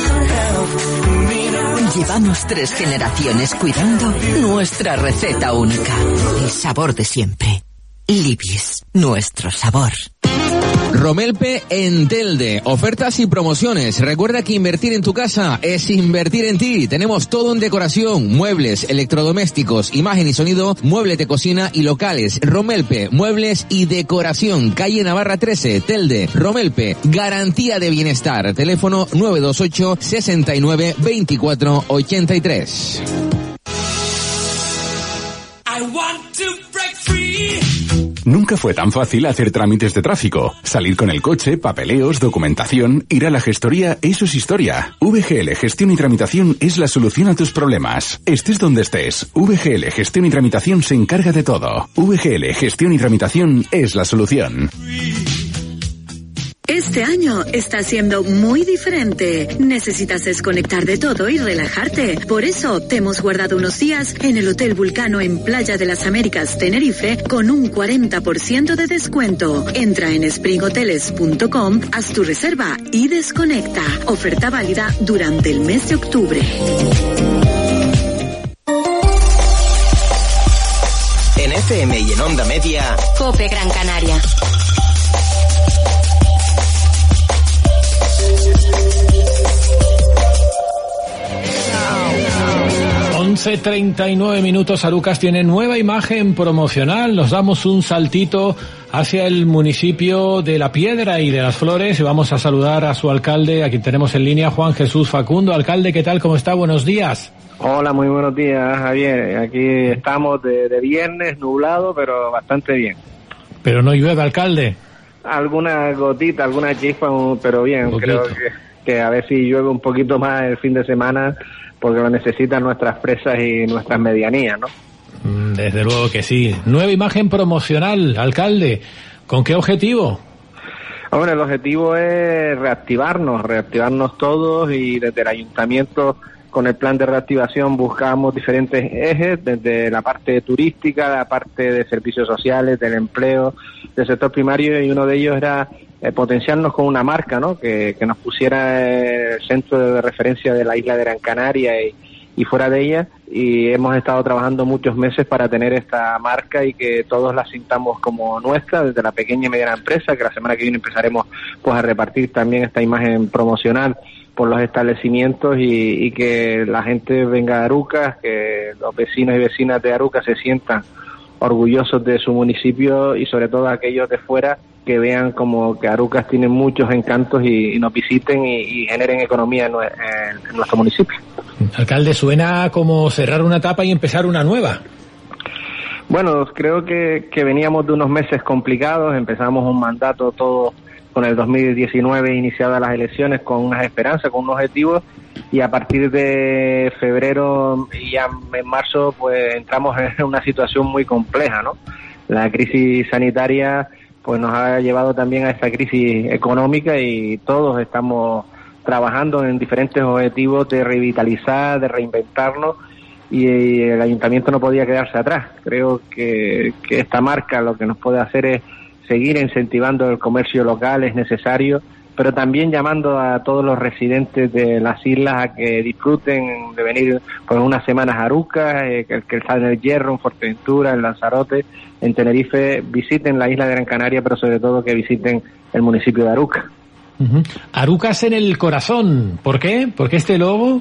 [SPEAKER 15] Llevamos tres generaciones cuidando nuestra receta única. El sabor de siempre. Libis, nuestro sabor.
[SPEAKER 5] Romelpe en Telde. Ofertas y promociones. Recuerda que invertir en tu casa es invertir en ti. Tenemos todo en decoración, muebles, electrodomésticos, imagen y sonido, muebles de cocina y locales. Romelpe, muebles y decoración. Calle Navarra trece, Telde. Romelpe, garantía de bienestar. Teléfono nueve dos ocho, sesenta y nueve, veinticuatro ochenta y tres.
[SPEAKER 8] I want to break free.
[SPEAKER 16] Nunca fue tan fácil hacer trámites de tráfico. Salir con el coche, papeleos, documentación, ir a la gestoría, eso es historia. V G L Gestión y Tramitación es la solución a tus problemas. Estés donde estés, V G L Gestión y Tramitación se encarga de todo. V G L Gestión y Tramitación es la solución.
[SPEAKER 17] Este año está siendo muy diferente. Necesitas desconectar de todo y relajarte. Por eso te hemos guardado unos días en el Hotel Vulcano en Playa de las Américas, Tenerife, con un cuarenta por ciento de descuento. Entra en spring hoteles punto com, haz tu reserva y desconecta. Oferta válida durante el mes de octubre.
[SPEAKER 10] en F M y en Onda Media,
[SPEAKER 1] Cope Gran Canaria.
[SPEAKER 2] once treinta y nueve minutos. Arucas tiene nueva imagen promocional. Nos damos un saltito hacia el municipio de La Piedra y de Las Flores y vamos a saludar a su alcalde, a quien tenemos en línea, Juan Jesús Facundo. Alcalde, ¿qué tal? ¿Cómo está? Buenos días.
[SPEAKER 18] Hola, muy buenos días, Javier. Aquí estamos de, de viernes, nublado, pero bastante bien.
[SPEAKER 2] Pero no llueve, alcalde.
[SPEAKER 18] Alguna gotita, alguna chispa, pero bien.
[SPEAKER 2] Poquito.
[SPEAKER 18] Creo que, que a ver si llueve un poquito más el fin de semana, porque lo necesitan nuestras presas y nuestras medianías, ¿no?
[SPEAKER 2] Desde luego que sí. Nueva imagen promocional, alcalde. ¿Con qué objetivo?
[SPEAKER 18] Bueno, el objetivo es reactivarnos, reactivarnos todos, y desde el ayuntamiento, con el plan de reactivación, buscamos diferentes ejes, desde la parte turística, la parte de servicios sociales, del empleo, del sector primario, y uno de ellos era eh, potenciarnos con una marca, ¿no? Que, que nos pusiera el centro de referencia de la isla de Gran Canaria y, y fuera de ella, y hemos estado trabajando muchos meses para tener esta marca y que todos la sintamos como nuestra, desde la pequeña y mediana empresa, que la semana que viene empezaremos pues a repartir también esta imagen promocional por los establecimientos y, y que la gente venga a Arucas, que los vecinos y vecinas de Arucas se sientan orgullosos de su municipio y sobre todo aquellos de fuera que vean como que Arucas tiene muchos encantos y, y nos visiten y, y generen economía en, en, en nuestro municipio.
[SPEAKER 2] Alcalde, suena como cerrar una etapa y empezar una nueva.
[SPEAKER 18] Bueno, creo que, que veníamos de unos meses complicados, empezamos un mandato todo con el dos mil diecinueve iniciadas las elecciones con unas esperanzas, con unos objetivos, y a partir de febrero y ya en marzo pues entramos en una situación muy compleja, ¿no? La crisis sanitaria pues nos ha llevado también a esta crisis económica y todos estamos trabajando en diferentes objetivos de revitalizar, de reinventarnos, y el ayuntamiento no podía quedarse atrás. Creo que, que esta marca lo que nos puede hacer es seguir incentivando el comercio local, es necesario, pero también llamando a todos los residentes de las islas a que disfruten de venir por unas semanas a Arucas, eh, que, que están en el Hierro, en Fuerteventura, en Lanzarote, en Tenerife, visiten la isla de Gran Canaria, pero sobre todo que visiten el municipio de Arucas.
[SPEAKER 2] Uh-huh. Arucas en el corazón, ¿por qué? ¿Por qué este logo?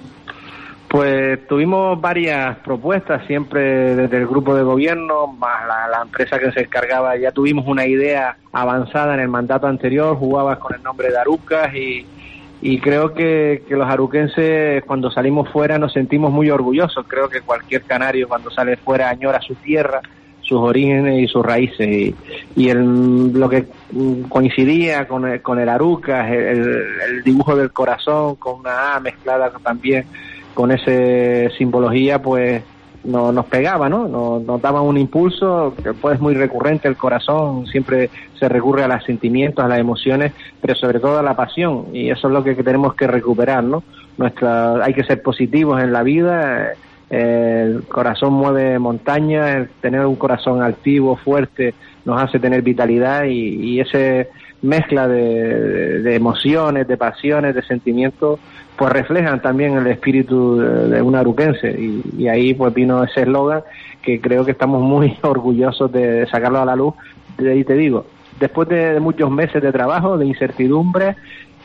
[SPEAKER 18] Pues tuvimos varias propuestas, siempre desde el grupo de gobierno, más la, la empresa que se encargaba, ya tuvimos una idea avanzada en el mandato anterior, jugabas con el nombre de Arucas y, y creo que, que los aruquenses cuando salimos fuera nos sentimos muy orgullosos. Creo que cualquier canario cuando sale fuera añora su tierra, sus orígenes y sus raíces, y, y el, lo que coincidía con el, con el Arucas, el, el dibujo del corazón con una A mezclada también con esa simbología, pues no, nos pegaba, ¿no? Nos, nos daba un impulso, que pues es muy recurrente el corazón, siempre se recurre a los sentimientos, a las emociones, pero sobre todo a la pasión, y eso es lo que tenemos que recuperar, ¿no? Nuestra, hay que ser positivos en la vida, el corazón mueve montañas, el tener un corazón altivo, fuerte, nos hace tener vitalidad, y, y esa mezcla de, de, de emociones, de pasiones, de sentimientos, pues reflejan también el espíritu de, de un aruquense, y, y ahí pues vino ese eslogan que creo que estamos muy orgullosos de sacarlo a la luz. De ahí te digo, después de, de muchos meses de trabajo, de incertidumbre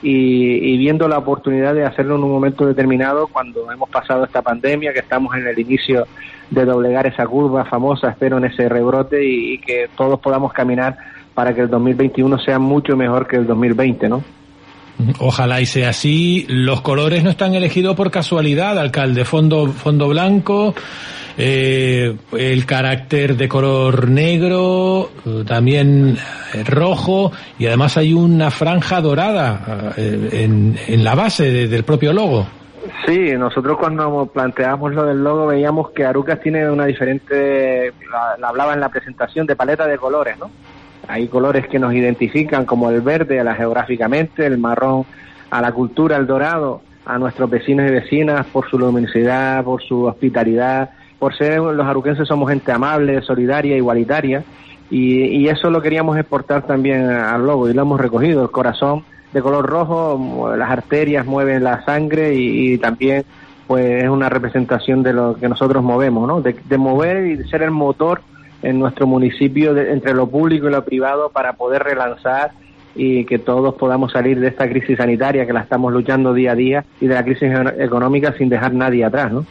[SPEAKER 18] y, y viendo la oportunidad de hacerlo en un momento determinado, cuando hemos pasado esta pandemia, que estamos en el inicio de doblegar esa curva famosa, espero en ese rebrote, y, y que todos podamos caminar para que el dos mil veintiuno sea mucho mejor que el dos mil veinte, ¿no?
[SPEAKER 2] Ojalá y sea así. Los colores no están elegidos por casualidad, alcalde. Fondo, fondo blanco, eh, el carácter de color negro, también rojo, y además hay una franja dorada eh, en, en la base de, del propio logo.
[SPEAKER 18] Sí, nosotros cuando planteamos lo del logo veíamos que Arucas tiene una diferente, la, la hablaba en la presentación, de paleta de colores, ¿no? Hay colores que nos identifican, como el verde a la geográficamente, el marrón a la cultura, el dorado a nuestros vecinos y vecinas por su luminosidad, por su hospitalidad, por ser los aruquenses somos gente amable, solidaria, igualitaria, y, y eso lo queríamos exportar también al logo y lo hemos recogido. El corazón de color rojo, las arterias mueven la sangre y, y también pues es una representación de lo que nosotros movemos, ¿no? De, de mover y de ser el motor en nuestro municipio de, entre lo público y lo privado, para poder relanzar y que todos podamos salir de esta crisis sanitaria que la estamos luchando día a día, y de la crisis económica sin dejar nadie atrás, ¿no?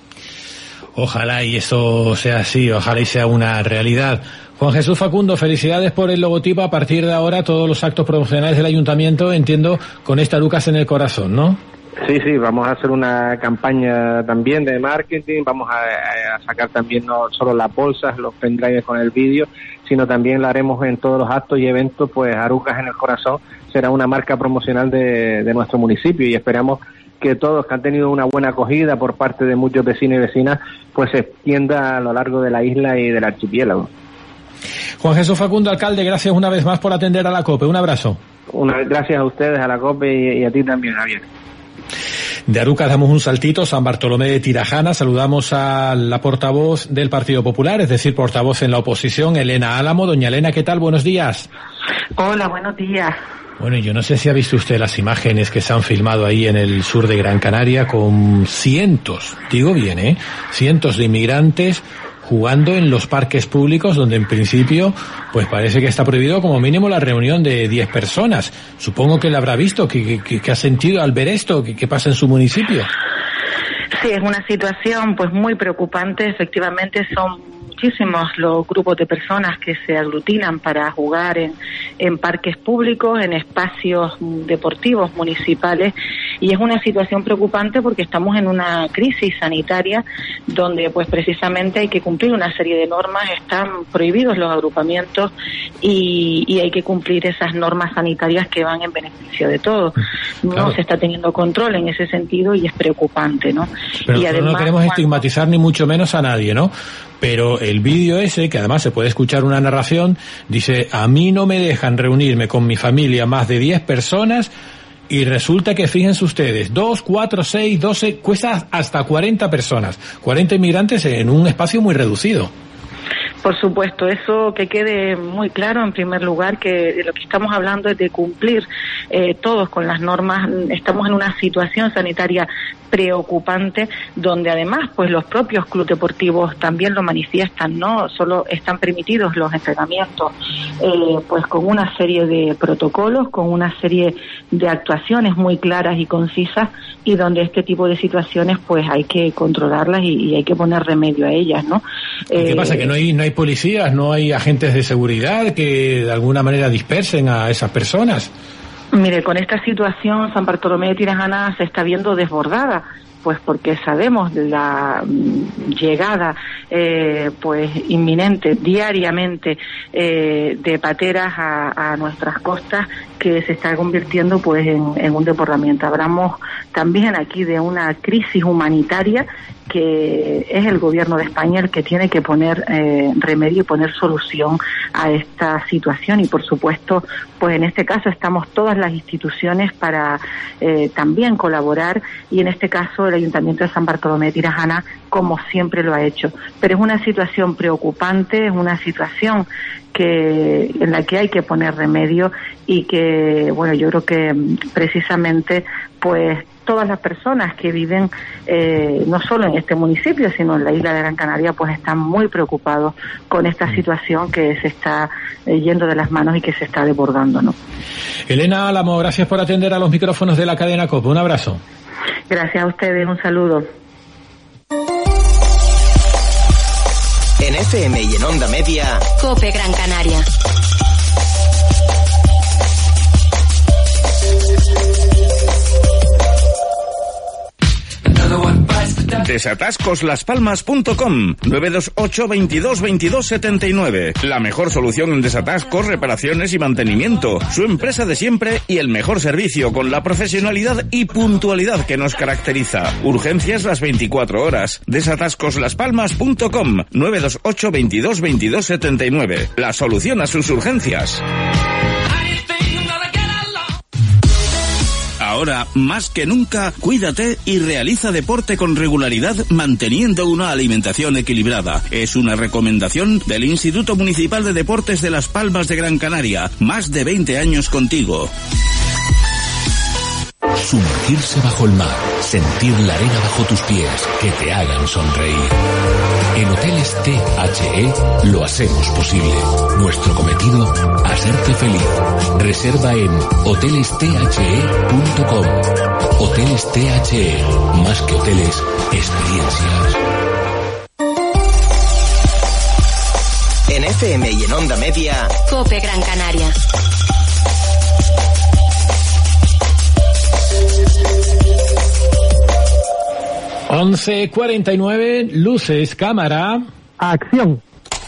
[SPEAKER 2] Ojalá y eso sea así, ojalá y sea una realidad. Juan Jesús Facundo, felicidades por el logotipo. A partir de ahora todos los actos promocionales del ayuntamiento, entiendo, con esta Arucas en el corazón, ¿no?
[SPEAKER 18] Sí, sí, vamos a hacer una campaña también de marketing, vamos a, a sacar también no solo las bolsas, los pendrives con el vídeo, sino también lo haremos en todos los actos y eventos, pues Arucas en el corazón será una marca promocional de, de nuestro municipio, y esperamos que todos, que han tenido una buena acogida por parte de muchos vecinos y vecinas, pues se extienda a lo largo de la isla y del archipiélago.
[SPEAKER 2] Juan Jesús Facundo, alcalde, gracias una vez más por atender a la COPE, un abrazo.
[SPEAKER 18] Una, gracias a ustedes, a la COPE y, y a ti también, Javier.
[SPEAKER 2] De Arucas damos un saltito, San Bartolomé de Tirajana, saludamos a la portavoz del Partido Popular, es decir, portavoz en la oposición, Elena Álamo. Doña Elena, ¿qué tal? Buenos días.
[SPEAKER 19] Hola, buenos días.
[SPEAKER 2] Bueno, yo no sé si ha visto usted las imágenes que se han filmado ahí en el sur de Gran Canaria con cientos, digo bien, ¿eh? Cientos de inmigrantes jugando en los parques públicos donde en principio pues parece que está prohibido como mínimo la reunión de diez personas. Supongo que la habrá visto, que, que, que ha sentido al ver esto, que, que pasa en su municipio.
[SPEAKER 19] Sí, es una situación pues muy preocupante. Efectivamente son muchísimos los grupos de personas que se aglutinan para jugar en, en parques públicos, en espacios deportivos municipales, y es una situación preocupante porque estamos en una crisis sanitaria donde pues precisamente hay que cumplir una serie de normas, están prohibidos los agrupamientos y, y hay que cumplir esas normas sanitarias que van en beneficio de todos. No claro. se está teniendo control en ese sentido y es preocupante, ¿no?
[SPEAKER 2] Pero
[SPEAKER 19] y además,
[SPEAKER 2] no queremos
[SPEAKER 19] cuando...
[SPEAKER 2] estigmatizar ni mucho menos a nadie, ¿no? Pero el vídeo ese, que además se puede escuchar una narración, dice, a mí no me dejan reunirme con mi familia más de diez personas y resulta que, fíjense ustedes, dos, cuatro, seis, doce, cuesta hasta cuarenta personas, cuarenta inmigrantes en un espacio muy reducido.
[SPEAKER 19] Por supuesto, eso que quede muy claro en primer lugar, que de lo que estamos hablando es de cumplir eh, todos con las normas. Estamos en una situación sanitaria preocupante donde además pues los propios clubes deportivos también lo manifiestan, no solo están permitidos los entrenamientos eh, pues con una serie de protocolos, con una serie de actuaciones muy claras y concisas, y donde este tipo de situaciones pues hay que controlarlas y, y hay que poner remedio a ellas, ¿no?
[SPEAKER 2] ¿Qué
[SPEAKER 19] eh,
[SPEAKER 2] pasa? ¿Que no hay no hay policías, no hay agentes de seguridad que de alguna manera dispersen a esas personas?
[SPEAKER 19] Mire, con esta situación San Bartolomé de Tirajana se está viendo desbordada, pues porque sabemos de la mm, llegada eh, pues inminente diariamente eh, de pateras a, a nuestras costas, que se está convirtiendo pues en, en un desbordamiento. Hablamos también aquí de una crisis humanitaria que es el gobierno de España el que tiene que poner eh, remedio y poner solución a esta situación, y por supuesto pues en este caso estamos todas las instituciones para eh, también colaborar, y en este caso el Ayuntamiento de San Bartolomé de Tirajana como siempre lo ha hecho. Pero es una situación preocupante, es una situación que en la que hay que poner remedio, y que bueno, yo creo que precisamente pues todas las personas que viven eh, no solo en este municipio sino en la isla de Gran Canaria pues están muy preocupados con esta situación que se está eh, yendo de las manos y que se está desbordando, ¿no?
[SPEAKER 2] Elena Álamo, gracias por atender a los micrófonos de la cadena COPE. Un abrazo.
[SPEAKER 19] Gracias a ustedes, un saludo.
[SPEAKER 10] En F M y en Onda Media,
[SPEAKER 1] COPE Gran Canaria.
[SPEAKER 20] Desatascos las palmas punto com, nueve dos ocho, veintidós, veintidós, setenta y nueve. La mejor solución en desatascos, reparaciones y mantenimiento. Su empresa de siempre y el mejor servicio con la profesionalidad y puntualidad que nos caracteriza. Urgencias las veinticuatro horas. Desatascos las palmas punto com, nueve dos ocho, veintidós, veintidós, setenta y nueve. La solución a sus urgencias. Ahora, más que nunca, cuídate y realiza deporte con regularidad manteniendo una alimentación equilibrada. Es una recomendación del Instituto Municipal de Deportes de Las Palmas de Gran Canaria. Más de veinte años contigo.
[SPEAKER 21] Sumergirse bajo el mar, sentir la arena bajo tus pies, que te hagan sonreír. En Hoteles T H E lo hacemos posible. Nuestro cometido, hacerte feliz. Reserva en hoteles t h e punto com. Hoteles T H E, más que hoteles, experiencias.
[SPEAKER 10] En F M y en Onda Media,
[SPEAKER 1] COPE Gran Canaria.
[SPEAKER 2] once cuarenta y nueve, luces, cámara.
[SPEAKER 22] Acción.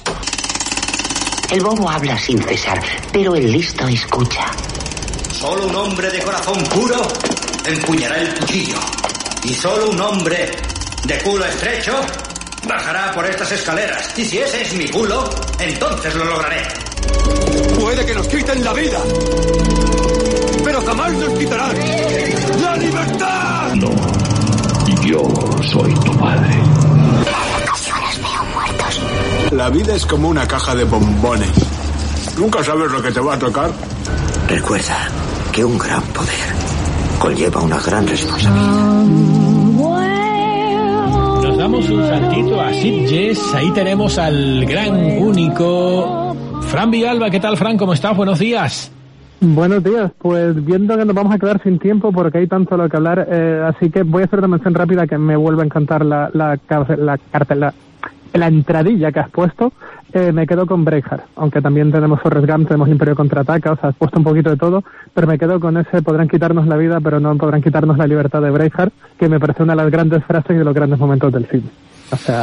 [SPEAKER 23] El bobo habla sin cesar, pero el listo escucha.
[SPEAKER 24] Solo un hombre de corazón puro empuñará el cuchillo. Y solo un hombre de culo estrecho bajará por estas escaleras. Y si ese es mi culo, entonces lo lograré.
[SPEAKER 25] Puede que nos quiten la vida, pero jamás nos quitarán la libertad.
[SPEAKER 26] No, yo soy tu padre.
[SPEAKER 23] En ocasiones veo muertos.
[SPEAKER 25] La vida es como una caja de bombones. Nunca sabes lo que te va a tocar.
[SPEAKER 23] Recuerda,
[SPEAKER 4] que un gran poder conlleva una gran responsabilidad.
[SPEAKER 2] Nos damos un saltito a Sitges, ahí tenemos al gran, único Fran Villalba. ¿Qué tal, Fran? ¿Cómo estás? Buenos días.
[SPEAKER 6] Buenos días, pues viendo que nos vamos a quedar sin tiempo porque hay tanto lo que hablar, eh, así que voy a hacer una mención rápida que me vuelve a encantar la la la cartela, la entradilla que has puesto. Eh, me quedo con Braveheart, aunque también tenemos Forrest Gump, tenemos Imperio Contraataca, o sea, has puesto un poquito de todo, pero me quedo con ese podrán quitarnos la vida, pero no podrán quitarnos la libertad de Braveheart, que me parece una de las grandes frases y de los grandes momentos del cine. O sea,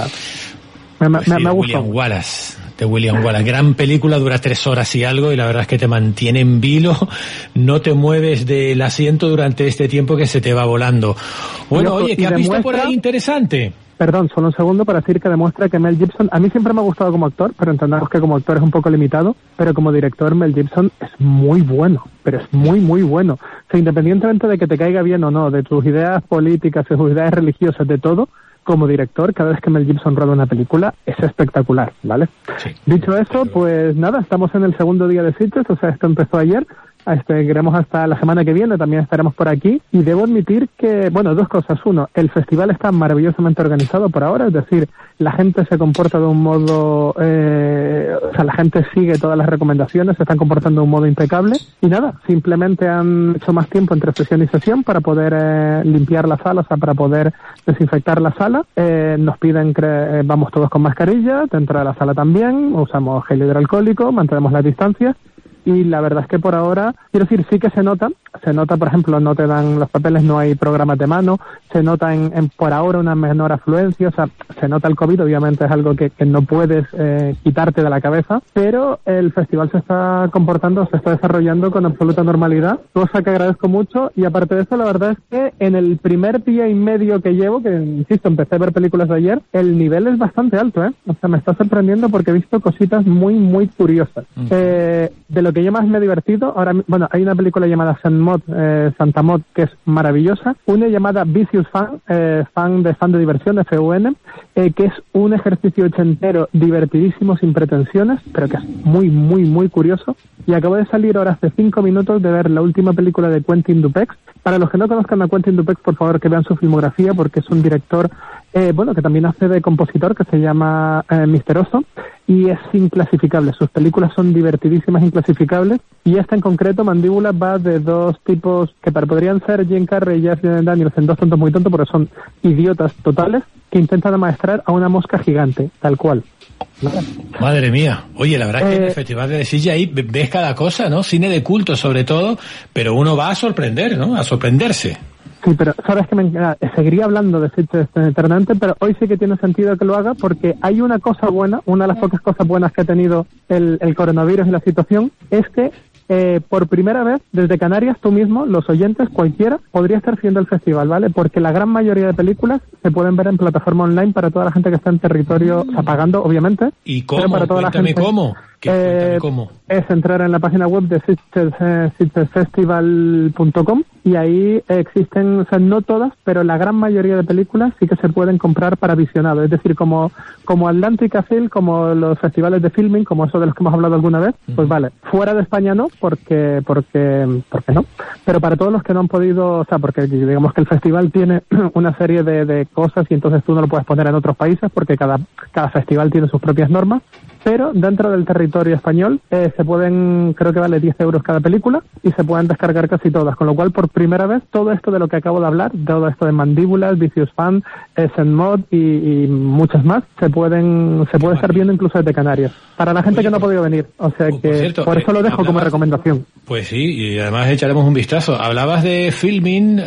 [SPEAKER 6] me,
[SPEAKER 2] pues
[SPEAKER 6] me,
[SPEAKER 2] sí,
[SPEAKER 6] me ha gustado.
[SPEAKER 2] William Wallace. De William Wallace. Gran película, dura tres horas y algo, y la verdad es que te mantiene en vilo, no te mueves del asiento durante este tiempo que se te va volando. Bueno, oye, ¿qué has visto por ahí interesante?
[SPEAKER 6] Perdón, solo un segundo para decir que demuestra que Mel Gibson, a mí siempre me ha gustado como actor, pero entendamos que como actor es un poco limitado, pero como director Mel Gibson es muy bueno, pero es muy, muy bueno. O sea, independientemente de que te caiga bien o no, de tus ideas políticas, de tus ideas religiosas, de todo, como director, cada vez que Mel Gibson roda una película, es espectacular, ¿vale? Sí. Dicho eso, pues nada, estamos en el segundo día de Sitges, o sea, esto empezó ayer, este, queremos hasta la semana que viene, también estaremos por aquí, y debo admitir que, bueno, dos cosas. Uno, el festival está maravillosamente organizado por ahora, es decir, la gente se comporta de un modo, eh, o sea, la gente sigue todas las recomendaciones, se están comportando de un modo impecable, y nada, simplemente han hecho más tiempo entre sesión y sesión para poder eh, limpiar la sala, o sea, para poder desinfectar la sala. Eh, nos piden que eh, vamos todos con mascarilla, dentro de la sala también, usamos gel hidroalcohólico, mantenemos las distancias, y la verdad es que por ahora, quiero decir, sí que se nota, se nota, por ejemplo, no te dan los papeles, no hay programas de mano, se nota en, en por ahora una menor afluencia, o sea, se nota el COVID, obviamente es algo que, que no puedes eh, quitarte de la cabeza, pero el festival se está comportando, se está desarrollando con absoluta normalidad, cosa que agradezco mucho, y aparte de eso, la verdad es que en el primer día y medio que llevo, que insisto, empecé a ver películas de ayer, el nivel es bastante alto, ¿eh? O sea, me está sorprendiendo porque he visto cositas muy, muy curiosas. Uh-huh. Eh, de lo que yo más me he divertido, ahora, bueno, hay una película llamada Saint Maud, eh, Santa Maud, que es maravillosa, una llamada Vicious Fan, eh, fan de fan de diversión, F U N, eh, que es un ejercicio ochentero divertidísimo, sin pretensiones, pero que es muy, muy, muy curioso, y acabo de salir ahora hace cinco minutos de ver la última película de Quentin Dupieux. Para los que no conozcan a Quentin Dupieux, por favor que vean su filmografía, porque es un director, eh, bueno, que también hace de compositor, que se llama eh, misterioso, y es inclasificable. Sus películas son divertidísimas, inclasificables, y esta en concreto, Mandíbula, va de dos tipos que podrían ser Jim Carrey y Jeff Daniels en Dos tontos muy tontos, pero son idiotas totales, que intentan amaestrar a una mosca gigante, tal cual.
[SPEAKER 2] Madre mía. Oye, la verdad es que eh, en el Festival de Sitges ahí ves cada cosa, ¿no? Cine de culto sobre todo, pero uno va a sorprender, ¿no? A sorprenderse.
[SPEAKER 6] Sí, pero sabes que me seguiría hablando de Sitges eternamente, pero hoy sí que tiene sentido que lo haga porque hay una cosa buena, una de las pocas cosas buenas que ha tenido el, el coronavirus y la situación, es que eh, por primera vez desde Canarias tú mismo, los oyentes, cualquiera, podría estar siguiendo el festival, ¿vale? Porque la gran mayoría de películas se pueden ver en plataforma online para toda la gente que está en territorio, o sea, pagando, obviamente.
[SPEAKER 2] ¿Y cómo?
[SPEAKER 6] Pero para toda
[SPEAKER 2] Cuéntame
[SPEAKER 6] la gente,
[SPEAKER 2] cómo. Eh, ¿Cómo?
[SPEAKER 6] Es entrar en la página web de Sitges, eh, sitges festival punto com y ahí existen, o sea, no todas, pero la gran mayoría de películas sí que se pueden comprar para visionado, es decir, como como Atlantica Film, como los festivales de filming, como eso de los que hemos hablado alguna vez, uh-huh. Pues vale, fuera de España no, porque porque porque no, pero para todos los que no han podido, o sea, porque digamos que el festival tiene una serie de, de cosas y entonces tú no lo puedes poner en otros países porque cada cada festival tiene sus propias normas, pero dentro del territorio español eh, se pueden, creo que vale diez euros cada película y se pueden descargar casi todas, con lo cual por primera vez todo esto de lo que acabo de hablar, todo esto de Mandíbulas, Vicious Fan, Saint Maud y, y muchas más, se pueden se puede estar viendo incluso desde Canarias, para la gente Oye, que no ha podido venir, o sea que por, cierto, por eso lo dejo hablabas, como recomendación. Pues
[SPEAKER 2] sí, y además echaremos un vistazo. Hablabas de filming,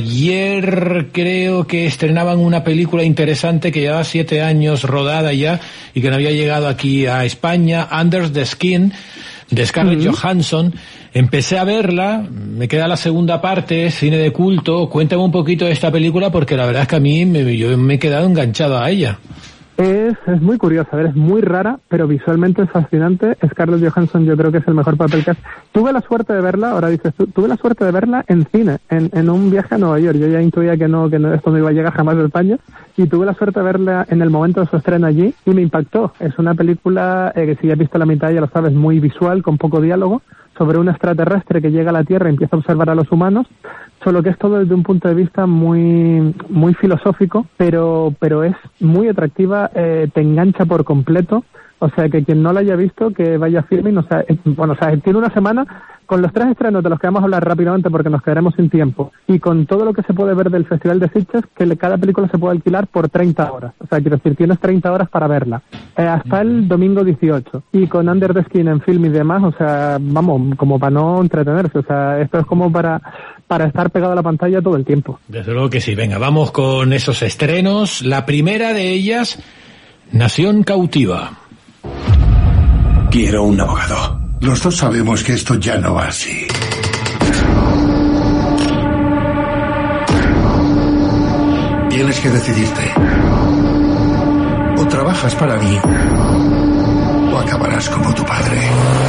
[SPEAKER 2] ayer creo que estrenaban una película interesante que llevaba siete años rodada ya y que no había llegado aquí a España, Under the Skin, de Scarlett uh-huh. Johansson. Empecé a verla, me queda la segunda parte, cine de culto. Cuéntame un poquito de esta película porque la verdad es que a mí me, yo me he quedado enganchado a ella.
[SPEAKER 6] Es, es muy curiosa, a ver, es muy rara, pero visualmente es fascinante. Scarlett Johansson yo creo que es el mejor papel que hace. Tuve la suerte de verla, ahora dices tú, tuve la suerte de verla en cine, en, en un viaje a Nueva York. Yo ya intuía que no, que no, esto no iba a llegar jamás de España, y tuve la suerte de verla en el momento de su estreno allí, y me impactó. Es una película eh, que si ya has visto la mitad ya lo sabes, muy visual, con poco diálogo, sobre un extraterrestre que llega a la Tierra y empieza a observar a los humanos, solo que es todo desde un punto de vista muy muy filosófico, pero pero es muy atractiva, eh, te engancha por completo, o sea que quien no la haya visto, que vaya Filmin, o sea, es, bueno, o sea, tiene una semana con los tres estrenos de los que vamos a hablar rápidamente porque nos quedaremos sin tiempo, y con todo lo que se puede ver del Festival de Sitges, que le, cada película se puede alquilar por treinta horas, o sea, quiero decir, tienes treinta horas para verla, eh, hasta el domingo dieciocho, y con Under the Skin en film y demás, o sea, vamos, como para no entretenerse, o sea, esto es como para para estar pegado a la pantalla todo el tiempo.
[SPEAKER 2] Desde luego que sí. Venga, vamos con esos estrenos. La primera de ellas, Nación Cautiva.
[SPEAKER 7] Quiero un abogado. Los dos sabemos que esto ya no va así. Tienes que decidirte. O trabajas para mí, o acabarás como tu padre.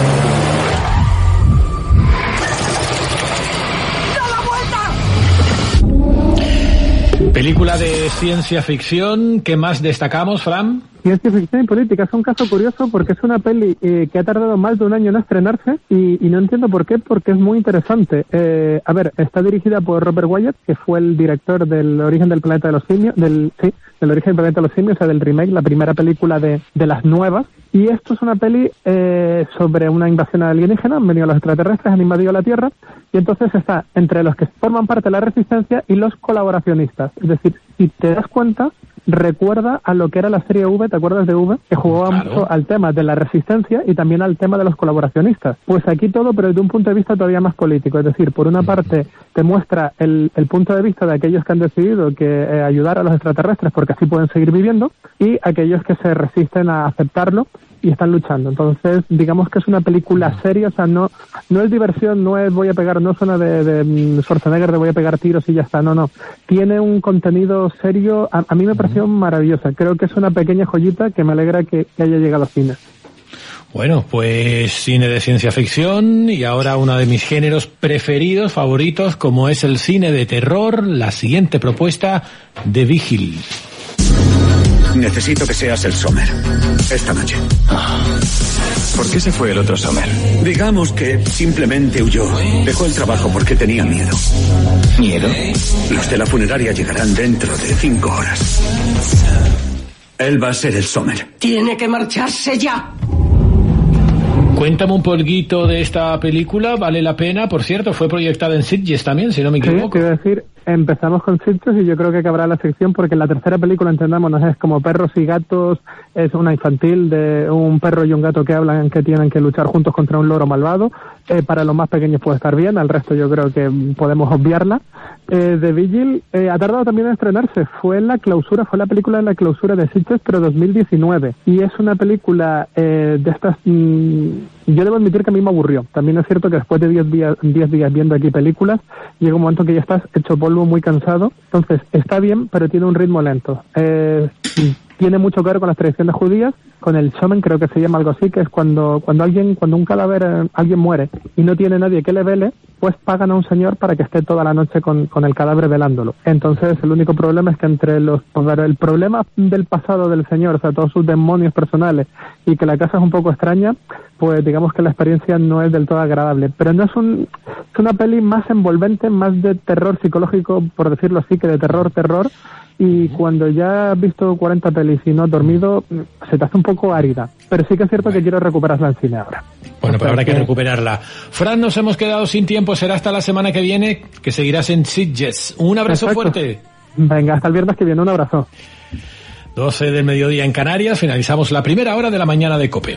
[SPEAKER 2] Película de ciencia ficción, ¿qué más destacamos, Fran?
[SPEAKER 6] Ciencia ficción y política es un caso curioso porque es una peli eh, que ha tardado más de un año en estrenarse y, y no entiendo por qué, porque es muy interesante. Eh, a ver, está dirigida por Robert Wyatt, que fue el director del Origen del Planeta de los Simios, del sí, del Origen del Planeta de los Simios, o sea, del remake, la primera película de, de las nuevas. Y esto es una peli eh, sobre una invasión alienígena, han venido los extraterrestres, han invadido la Tierra, y entonces está entre los que forman parte de la resistencia y los colaboracionistas. Es decir, si te das cuenta, recuerda a lo que era la serie V, ¿te acuerdas de V? Que jugaba claro. mucho al tema de la resistencia y también al tema de los colaboracionistas. Pues aquí todo, pero desde un punto de vista todavía más político. Es decir, por una parte te muestra el, el punto de vista de aquellos que han decidido que eh, ayudar a los extraterrestres porque así pueden seguir viviendo, y aquellos que se resisten a aceptarlo y están luchando. Entonces, digamos que es una película seria, o sea, no no es diversión, no es voy a pegar, no suena de, de Schwarzenegger de voy a pegar tiros y ya está, no, no. Tiene un contenido serio, a, a mí me pareció maravillosa. Creo que es una pequeña joyita que me alegra que, que haya llegado a cine.
[SPEAKER 2] Bueno, pues cine de ciencia ficción y ahora uno de mis géneros preferidos, favoritos, como es el cine de terror. La siguiente propuesta, The Vigil.
[SPEAKER 9] Necesito que seas el Sommer. Esta noche.
[SPEAKER 7] ¿Por qué se fue el otro Sommer?
[SPEAKER 9] Digamos que simplemente huyó. Dejó el trabajo porque tenía miedo.
[SPEAKER 7] ¿Miedo?
[SPEAKER 9] Los de la funeraria llegarán dentro de cinco horas. Él va a ser el Sommer.
[SPEAKER 11] Tiene que marcharse ya.
[SPEAKER 2] Cuéntame un poquito de esta película, vale la pena. Por cierto, fue proyectada en Sitges también, si no me equivoco.
[SPEAKER 6] Sí, quiero decir, empezamos con Sitges y yo creo que acabará la sección porque la tercera película, entendámonos, es como Perros y Gatos, es una infantil de un perro y un gato que hablan, que tienen que luchar juntos contra un loro malvado. Eh, para los más pequeños puede estar bien, al resto yo creo que podemos obviarla. Eh, The Vigil eh, ha tardado también en estrenarse, fue en la clausura, fue la película de la clausura de Sitges, pero dos mil diecinueve, y es una película eh, de estas... Mmm, yo debo admitir que a mí me aburrió. También es cierto que después de diez días, diez días viendo aquí películas, llega un momento que ya estás hecho polvo, muy cansado. Entonces, está bien, pero tiene un ritmo lento. Eh, tiene mucho que ver con las tradiciones judías, con el shomen, creo que se llama algo así, que es cuando cuando alguien cuando un cadáver, eh, alguien muere y no tiene nadie que le vele, pues pagan a un señor para que esté toda la noche con, con el cadáver velándolo. Entonces, el único problema es que entre los... el problema del pasado del señor, o sea, todos sus demonios personales, y que la casa es un poco extraña, pues digamos que la experiencia no es del todo agradable. Pero no es un... es una peli más envolvente, más de terror psicológico, por decirlo así, que de terror, terror. Y cuando ya has visto cuarenta pelis y no has dormido, se te hace un poco árida. Pero sí que es cierto que quiero recuperarla en cine ahora.
[SPEAKER 2] Bueno, pero habrá que recuperarla. Fran, nos hemos quedado sin tiempo. Será hasta la semana que viene, que seguirás en Sitges. Un abrazo Perfecto. fuerte.
[SPEAKER 6] Venga, hasta el viernes que viene. Un abrazo.
[SPEAKER 2] doce del mediodía en Canarias. Finalizamos la primera hora de la mañana de COPE.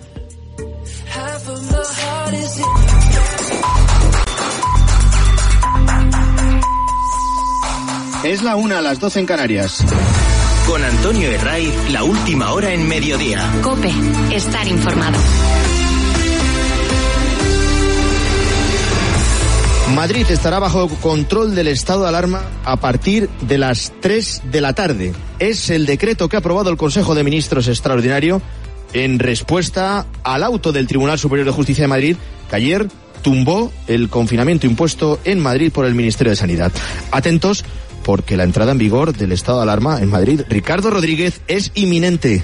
[SPEAKER 12] Es la una a las doce en Canarias.
[SPEAKER 10] Con Antonio Herray, la última hora en mediodía.
[SPEAKER 17] COPE, estar informado.
[SPEAKER 12] Madrid estará bajo control del estado de alarma a partir de las tres de la tarde.
[SPEAKER 3] es el decreto que ha aprobado el Consejo de Ministros extraordinario en respuesta al auto del Tribunal Superior de Justicia de Madrid, que ayer tumbó el confinamiento impuesto en Madrid por el Ministerio de Sanidad. Atentos, porque la entrada en vigor del estado de alarma en Madrid, Ricardo Rodríguez, es inminente.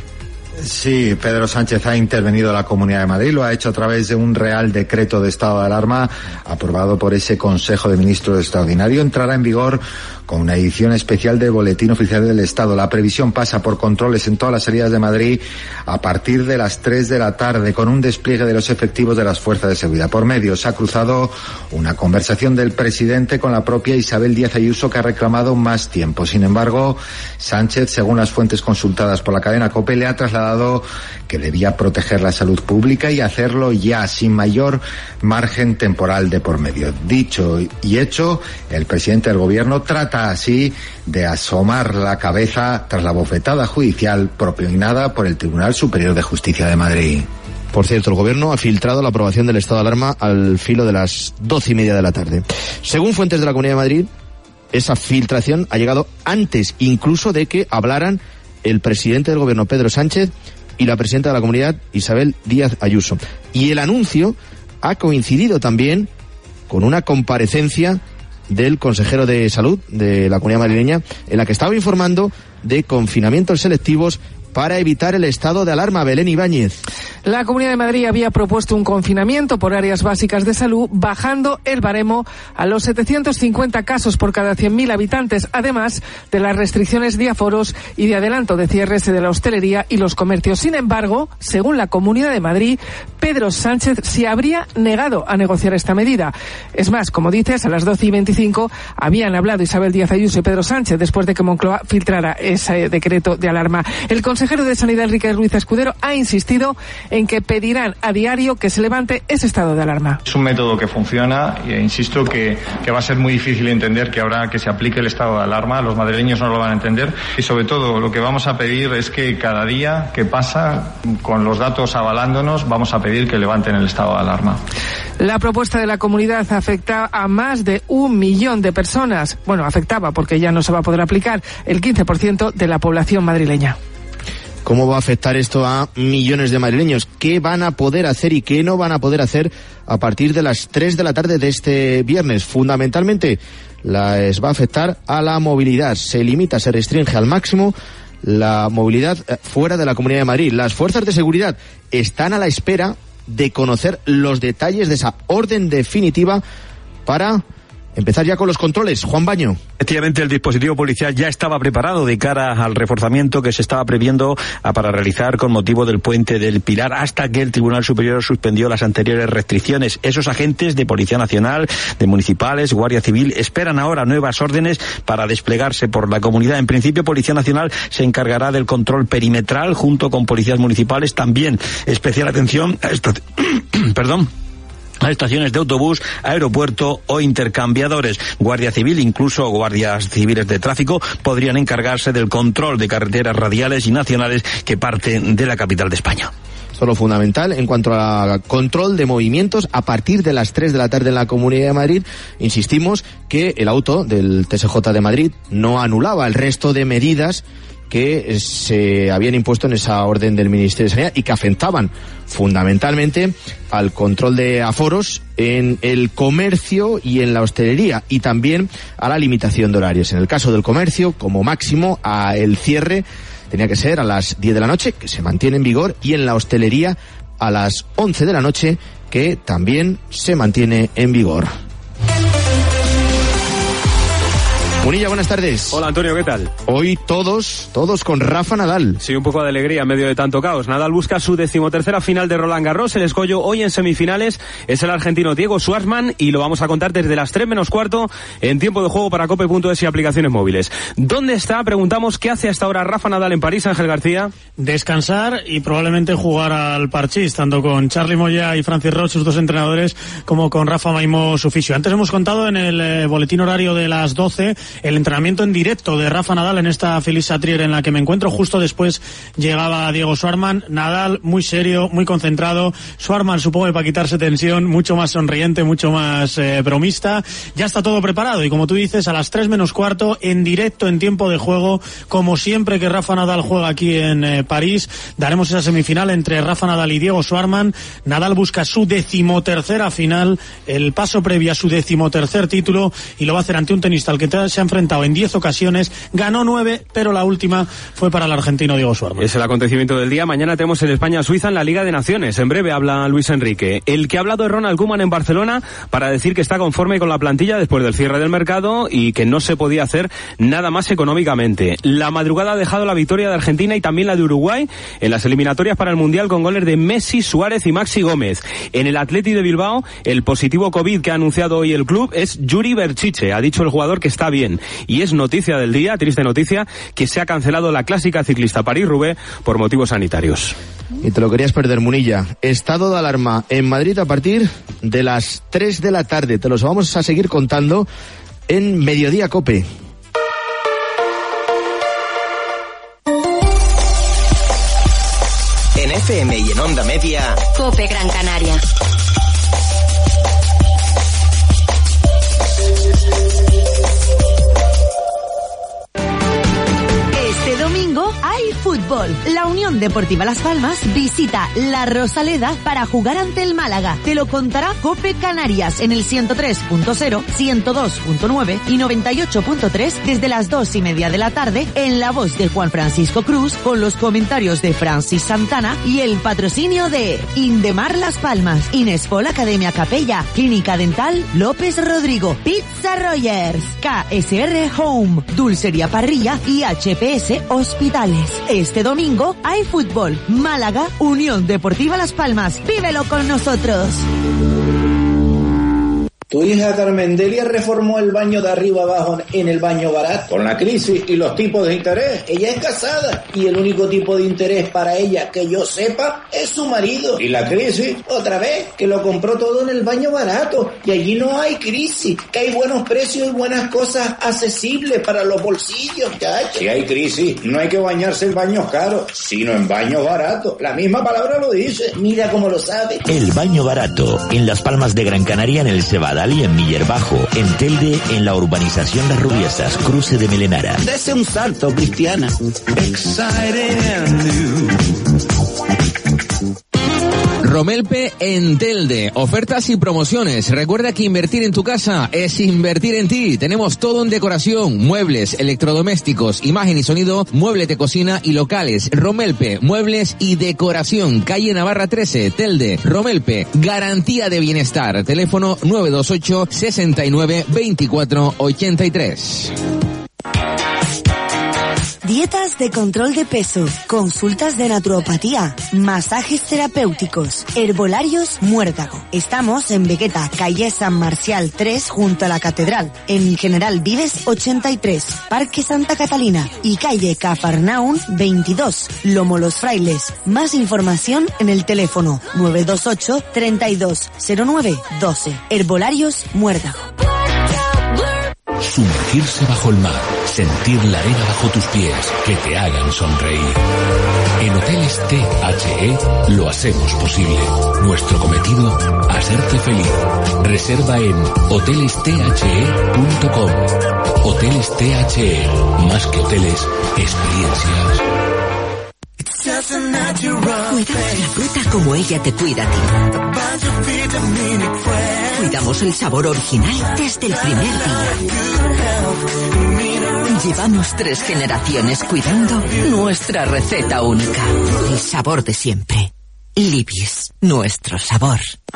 [SPEAKER 5] Sí, Pedro Sánchez ha intervenido en la Comunidad de Madrid, lo ha hecho a través de un Real Decreto de estado de alarma aprobado por ese Consejo de Ministros extraordinario. Entrará en vigor con una edición especial del Boletín Oficial del Estado. La previsión pasa por controles en todas las salidas de Madrid a partir de las tres de la tarde, con un despliegue de los efectivos de las fuerzas de seguridad. Por medio se ha cruzado una conversación del presidente con la propia Isabel Díaz Ayuso, que ha reclamado más tiempo. Sin embargo, Sánchez, según las fuentes consultadas por la cadena COPE, le ha trasladado que debía proteger la salud pública y hacerlo ya, sin mayor margen temporal de por medio. Dicho y hecho, el presidente del gobierno trata así de asomar la cabeza tras la bofetada judicial propinada por el Tribunal Superior de Justicia de Madrid.
[SPEAKER 3] Por cierto, el gobierno ha filtrado la aprobación del estado de alarma al filo de las doce y media de la tarde. Según fuentes de la Comunidad de Madrid, esa filtración ha llegado antes incluso de que hablaran el presidente del gobierno, Pedro Sánchez, y la presidenta de la Comunidad, Isabel Díaz Ayuso. Y el anuncio ha coincidido también con una comparecencia del consejero de Salud de la Comunidad madrileña, en la que estaba informando de confinamientos selectivos para evitar el estado de alarma. Belén Ibáñez.
[SPEAKER 13] La Comunidad de Madrid había propuesto un confinamiento por áreas básicas de salud, bajando el baremo a los setecientos cincuenta casos por cada cien mil habitantes, además de las restricciones de aforos y de adelanto de cierres de la hostelería y los comercios. Sin embargo, según la Comunidad de Madrid, Pedro Sánchez se habría negado a negociar esta medida. Es más, como dices, a las doce y veinticinco habían hablado Isabel Díaz Ayuso y Pedro Sánchez después de que Moncloa filtrara ese decreto de alarma. El consejero de Sanidad, Enrique Ruiz Escudero, ha insistido en que pedirán a diario que se levante ese estado de alarma.
[SPEAKER 14] Es un método que funciona e insisto que, que va a ser muy difícil entender que ahora que se aplique el estado de alarma, los madrileños no lo van a entender, y sobre todo lo que vamos a pedir es que cada día que pasa, con los datos avalándonos, vamos a pedir que levanten el estado de alarma.
[SPEAKER 13] La propuesta de la comunidad afecta a más de un millón de personas. Bueno, afectaba porque ya no se va a poder aplicar, el quince por ciento de la población madrileña.
[SPEAKER 3] ¿Cómo va a afectar esto a millones de madrileños? ¿Qué van a poder hacer y qué no van a poder hacer a partir de las tres de la tarde de este viernes? Fundamentalmente, les va a afectar a la movilidad. Se limita, se restringe al máximo la movilidad fuera de la Comunidad de Madrid. Las fuerzas de seguridad están a la espera de conocer los detalles de esa orden definitiva para empezar ya con los controles. Juan Baño.
[SPEAKER 15] Efectivamente, el dispositivo policial ya estaba preparado de cara al reforzamiento que se estaba previendo para realizar con motivo del puente del Pilar, hasta que el Tribunal Superior suspendió las anteriores restricciones. Esos agentes de Policía Nacional, de municipales, Guardia Civil, esperan ahora nuevas órdenes para desplegarse por la comunidad. En principio, Policía Nacional se encargará del control perimetral junto con policías municipales. También especial atención a esta... perdón. a estaciones de autobús, aeropuerto o intercambiadores. Guardia Civil, incluso guardias civiles de tráfico, podrían encargarse del control de carreteras radiales y nacionales que parten de la capital de España.
[SPEAKER 3] Solo fundamental en cuanto a control de movimientos a partir de las tres de la tarde en la Comunidad de Madrid. Insistimos que el auto del T S J de Madrid no anulaba el resto de medidas que se habían impuesto en esa orden del Ministerio de Sanidad y que afectaban fundamentalmente al control de aforos en el comercio y en la hostelería, y también a la limitación de horarios. En el caso del comercio, como máximo, a el cierre tenía que ser a las diez de la noche, que se mantiene en vigor, y en la hostelería a las once de la noche, que también se mantiene en vigor. Munilla, buenas tardes.
[SPEAKER 22] Hola, Antonio, ¿qué tal?
[SPEAKER 3] Hoy todos, todos con Rafa Nadal.
[SPEAKER 22] Sí, un poco de alegría en medio de tanto caos. Nadal busca su decimotercera final de Roland Garros. El escollo hoy en semifinales es el argentino Diego Schwartzman y lo vamos a contar desde las tres menos cuarto en tiempo de juego para cope punto es y aplicaciones móviles. ¿Dónde está? Preguntamos qué hace hasta ahora Rafa Nadal en París, Ángel García.
[SPEAKER 27] Descansar y probablemente jugar al parchís, tanto con Charly Moya y Francis Roch, sus dos entrenadores, como con Rafa Maimó, su fisio. Antes hemos contado en el eh, boletín horario de las doce el entrenamiento en directo de Rafa Nadal en esta Feliz Satrier en la que me encuentro. Justo después llegaba Diego Schwartzman. Nadal muy serio, muy concentrado. Schwartzman, supongo que para quitarse tensión, mucho más sonriente, mucho más eh, bromista. Ya está todo preparado y como tú dices, a las tres menos cuarto, en directo, en tiempo de juego, como siempre que Rafa Nadal juega aquí en eh, París, daremos esa semifinal entre Rafa Nadal y Diego Schwartzman. Nadal busca su decimotercera final, el paso previo a su decimotercer título, y lo va a hacer ante un tenista al que se ha enfrentado en diez ocasiones, ganó nueve, pero la última fue para el argentino Diego Schwartzman.
[SPEAKER 22] Es el acontecimiento del día. Mañana tenemos el España-Suiza en la Liga de Naciones. En breve habla Luis Enrique. El que ha hablado es Ronald Koeman en Barcelona para decir que está conforme con la plantilla después del cierre del mercado y que no se podía hacer nada más económicamente. La madrugada ha dejado la victoria de Argentina y también la de Uruguay en las eliminatorias para el Mundial con goles de Messi, Suárez y Maxi Gómez. En el Athletic de Bilbao, el positivo COVID que ha anunciado hoy el club es Yuri Berchiche. Ha dicho el jugador que está bien. Y es noticia del día, triste noticia, que se ha cancelado la clásica ciclista París-Roubaix por motivos sanitarios.
[SPEAKER 3] Y te lo querías perder, Munilla. Estado de alarma en Madrid a partir de las tres de la tarde. Te los vamos a seguir contando en Mediodía Cope.
[SPEAKER 10] En F M y en Onda Media,
[SPEAKER 1] Cope Gran Canaria.
[SPEAKER 8] Este domingo hay fútbol. La Unión Deportiva Las Palmas visita la Rosaleda para jugar ante el Málaga. Te lo contará Cope Canarias en el ciento tres punto cero, ciento dos punto nueve y noventa y ocho punto tres desde las dos y media de la tarde en la voz de Juan Francisco Cruz, con los comentarios de Francis Santana y el patrocinio de Indemar Las Palmas, Inespol Academia Capella, Clínica Dental López Rodrigo, Pizza Rogers, K S R Home, Dulcería Parrilla y H P S Hospitales. Este domingo hay fútbol. Málaga, Unión Deportiva Las Palmas. Vívelo con nosotros.
[SPEAKER 16] Tu hija Carmendelia reformó el baño de arriba abajo en el baño barato. Con la crisis y los tipos de interés, ella es casada y el único tipo de interés para ella que yo sepa es su marido. Y la crisis, otra vez, que lo compró todo en el baño barato y allí no hay crisis, que hay buenos precios y buenas cosas accesibles para los bolsillos, chacho. Si hay crisis, no hay que bañarse en baños caros, sino en baños baratos. La misma palabra lo dice, mira cómo lo sabe.
[SPEAKER 18] El baño barato, en Las Palmas de Gran Canaria, en el Cebadal y en Miller Bajo, en Telde, en la urbanización Las Rubiesas, cruce de Melenara.
[SPEAKER 16] Dese un salto, Cristiana.
[SPEAKER 19] Romelpe en Telde. Ofertas y promociones. Recuerda que invertir en tu casa es invertir en ti. Tenemos todo en decoración, muebles, electrodomésticos, imagen y sonido, muebles de cocina y locales. Romelpe, muebles y decoración. Calle Navarra trece, Telde. Romelpe, garantía de bienestar. Teléfono nueve dos ocho, sesenta y nueve, veinticuatro ochenta y tres.
[SPEAKER 8] Dietas de control de peso, consultas de naturopatía, masajes terapéuticos, herbolarios Muérdago. Estamos en Vegueta, calle San Marcial tres, junto a la Catedral, en General Vives ochenta y tres, Parque Santa Catalina y calle Cafarnaún veintidós, Lomo Los Frailes. Más información en el teléfono nueve dos ocho, treinta y dos, cero nueve, doce. Herbolarios Muérdago.
[SPEAKER 26] Sumergirse bajo el mar, sentir la arena bajo tus pies, que te hagan sonreír. En Hoteles T H E lo hacemos posible. Nuestro cometido, hacerte feliz. Reserva en hoteles t h e punto com. Hoteles T H E, más que hoteles, experiencias.
[SPEAKER 8] Cuidamos la fruta como ella te cuida a ti. Cuidamos el sabor original desde el primer día. Llevamos tres generaciones cuidando nuestra receta única. El sabor de siempre. Libis, nuestro sabor.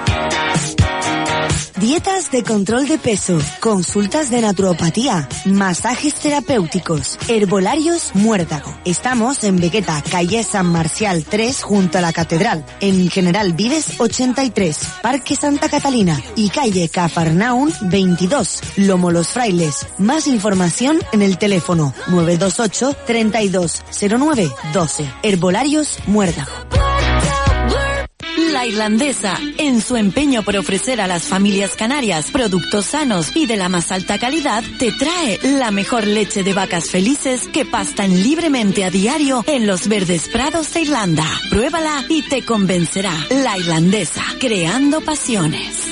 [SPEAKER 8] Dietas de control de peso, consultas de naturopatía, masajes terapéuticos, herbolarios Muérdago. Estamos en Vegueta, calle San Marcial tres, junto a la Catedral, en General Vives ochenta y tres, Parque Santa Catalina y calle Cafarnaún veintidós, Lomo Los Frailes. Más información en el teléfono nueve dos ocho, treinta y dos, cero nueve, doce. Herbolarios Muérdago. La Irlandesa, en su empeño por ofrecer a las familias canarias productos sanos y de la más alta calidad, te trae la mejor leche de vacas felices que pastan libremente a diario en los verdes prados de Irlanda. Pruébala y te convencerá. La Irlandesa, creando pasiones.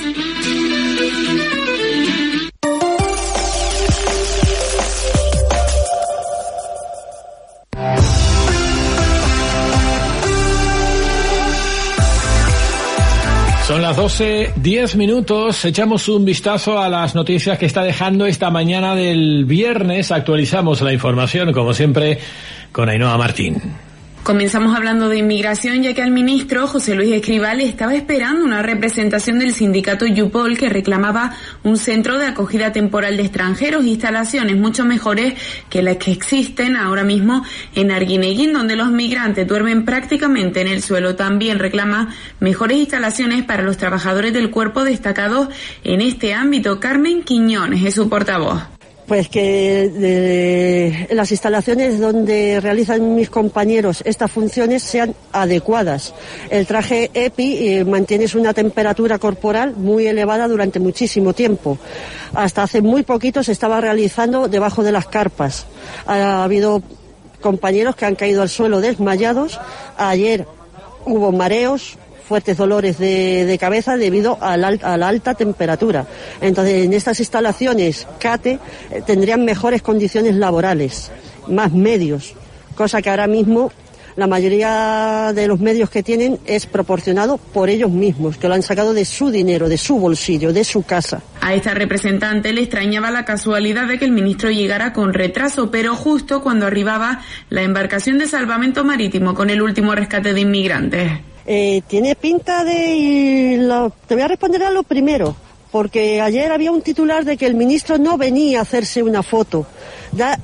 [SPEAKER 2] Son las doce, diez minutos. Echamos un vistazo a las noticias que está dejando esta mañana del viernes. Actualizamos la información, como siempre, con Ainhoa Martín.
[SPEAKER 1] Comenzamos hablando de inmigración, ya que al ministro José Luis Escrivá le estaba esperando una representación del sindicato Yupol, que reclamaba un centro de acogida temporal de extranjeros, instalaciones mucho mejores que las que existen ahora mismo en Arguineguín, donde los migrantes duermen prácticamente en el suelo. También reclama mejores instalaciones para los trabajadores del cuerpo destacados en este ámbito. Carmen Quiñones es su portavoz.
[SPEAKER 4] Pues que de, las instalaciones donde realizan mis compañeros estas funciones sean adecuadas. El traje EPI eh, mantiene una temperatura corporal muy elevada durante muchísimo tiempo. Hasta hace muy poquito se estaba realizando debajo de las carpas. Ha habido compañeros que han caído al suelo desmayados. Ayer hubo mareos, fuertes dolores de, de cabeza debido a la, a la alta temperatura. Entonces, en estas instalaciones CATE eh, tendrían mejores condiciones laborales, más medios, cosa que ahora mismo la mayoría de los medios que tienen es proporcionado por ellos mismos, que lo han sacado de su dinero, de su bolsillo, de su casa.
[SPEAKER 1] A esta representante le extrañaba la casualidad de que el ministro llegara con retraso, pero justo cuando arribaba la embarcación de salvamento marítimo con el último rescate de inmigrantes.
[SPEAKER 4] Eh, tiene pinta de... Y lo, te voy a responder a lo primero, porque ayer había un titular de que el ministro no venía a hacerse una foto. Da,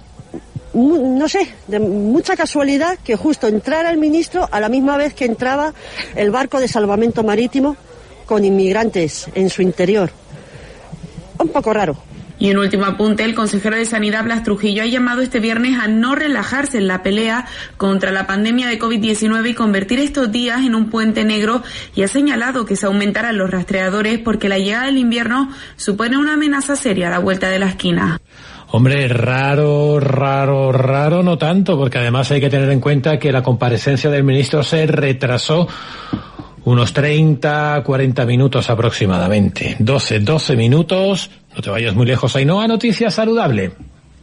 [SPEAKER 4] no sé, de mucha casualidad que justo entrara el ministro a la misma vez que entraba el barco de salvamento marítimo con inmigrantes en su interior. Un poco raro.
[SPEAKER 1] Y un último apunte, el consejero de Sanidad, Blas Trujillo, ha llamado este viernes a no relajarse en la pelea contra la pandemia de covid diecinueve y convertir estos días en un puente negro, y ha señalado que se aumentarán los rastreadores porque la llegada del invierno supone una amenaza seria a la vuelta de la esquina.
[SPEAKER 2] Hombre, raro, raro, raro no tanto, porque además hay que tener en cuenta que la comparecencia del ministro se retrasó unos treinta, cuarenta minutos aproximadamente. doce, doce minutos. No te vayas muy lejos, Ainhoa. Noticia saludable.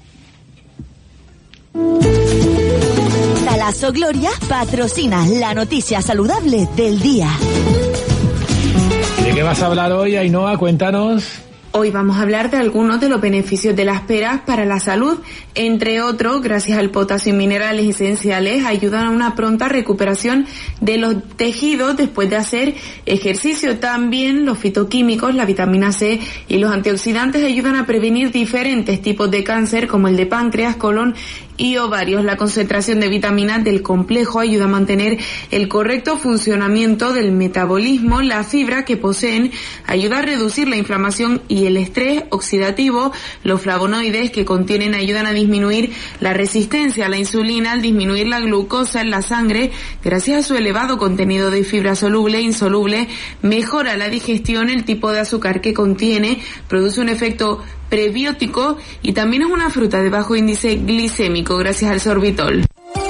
[SPEAKER 8] Talaso Gloria patrocina la noticia saludable del día.
[SPEAKER 2] ¿De qué vas a hablar hoy, Ainhoa? Cuéntanos.
[SPEAKER 1] Hoy vamos a hablar de algunos de los beneficios de las peras para la salud. Entre otros, gracias al potasio y minerales esenciales, ayudan a una pronta recuperación de los tejidos después de hacer ejercicio. También los fitoquímicos, la vitamina C y los antioxidantes ayudan a prevenir diferentes tipos de cáncer como el de páncreas, colon y ovarios. La concentración de vitaminas del complejo ayuda a mantener el correcto funcionamiento del metabolismo. La fibra que poseen ayuda a reducir la inflamación y el estrés oxidativo. Los flavonoides que contienen ayudan a disminuir la resistencia a la insulina al disminuir la glucosa en la sangre. Gracias a su elevado contenido de fibra soluble e insoluble, mejora la digestión. El tipo de azúcar que contiene produce un efecto prebiótico y también es una fruta de bajo índice glicémico gracias al sorbitol.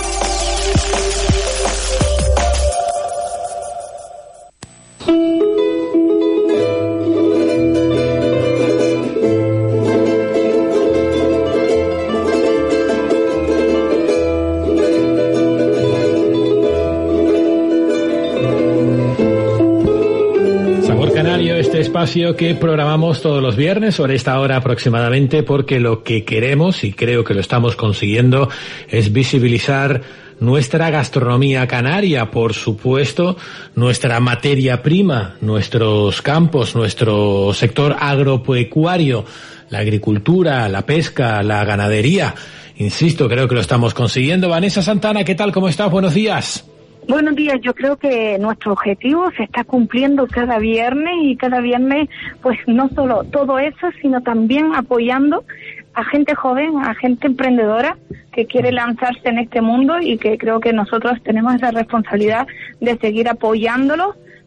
[SPEAKER 2] Espacio que programamos todos los viernes sobre esta hora aproximadamente, porque lo que queremos, y creo que lo estamos consiguiendo, es visibilizar nuestra gastronomía canaria, por supuesto, nuestra materia prima, nuestros campos, nuestro sector agropecuario, la agricultura, la pesca, la ganadería. Insisto, creo que lo estamos consiguiendo. Vanessa Santana, ¿qué tal? ¿Cómo estás? Buenos días.
[SPEAKER 20] Buenos días, yo creo que nuestro objetivo se está cumpliendo cada viernes y cada viernes pues no solo todo eso, sino también apoyando a gente joven, a gente emprendedora que quiere lanzarse en este mundo y que creo que nosotros tenemos esa responsabilidad de seguir apoyándolos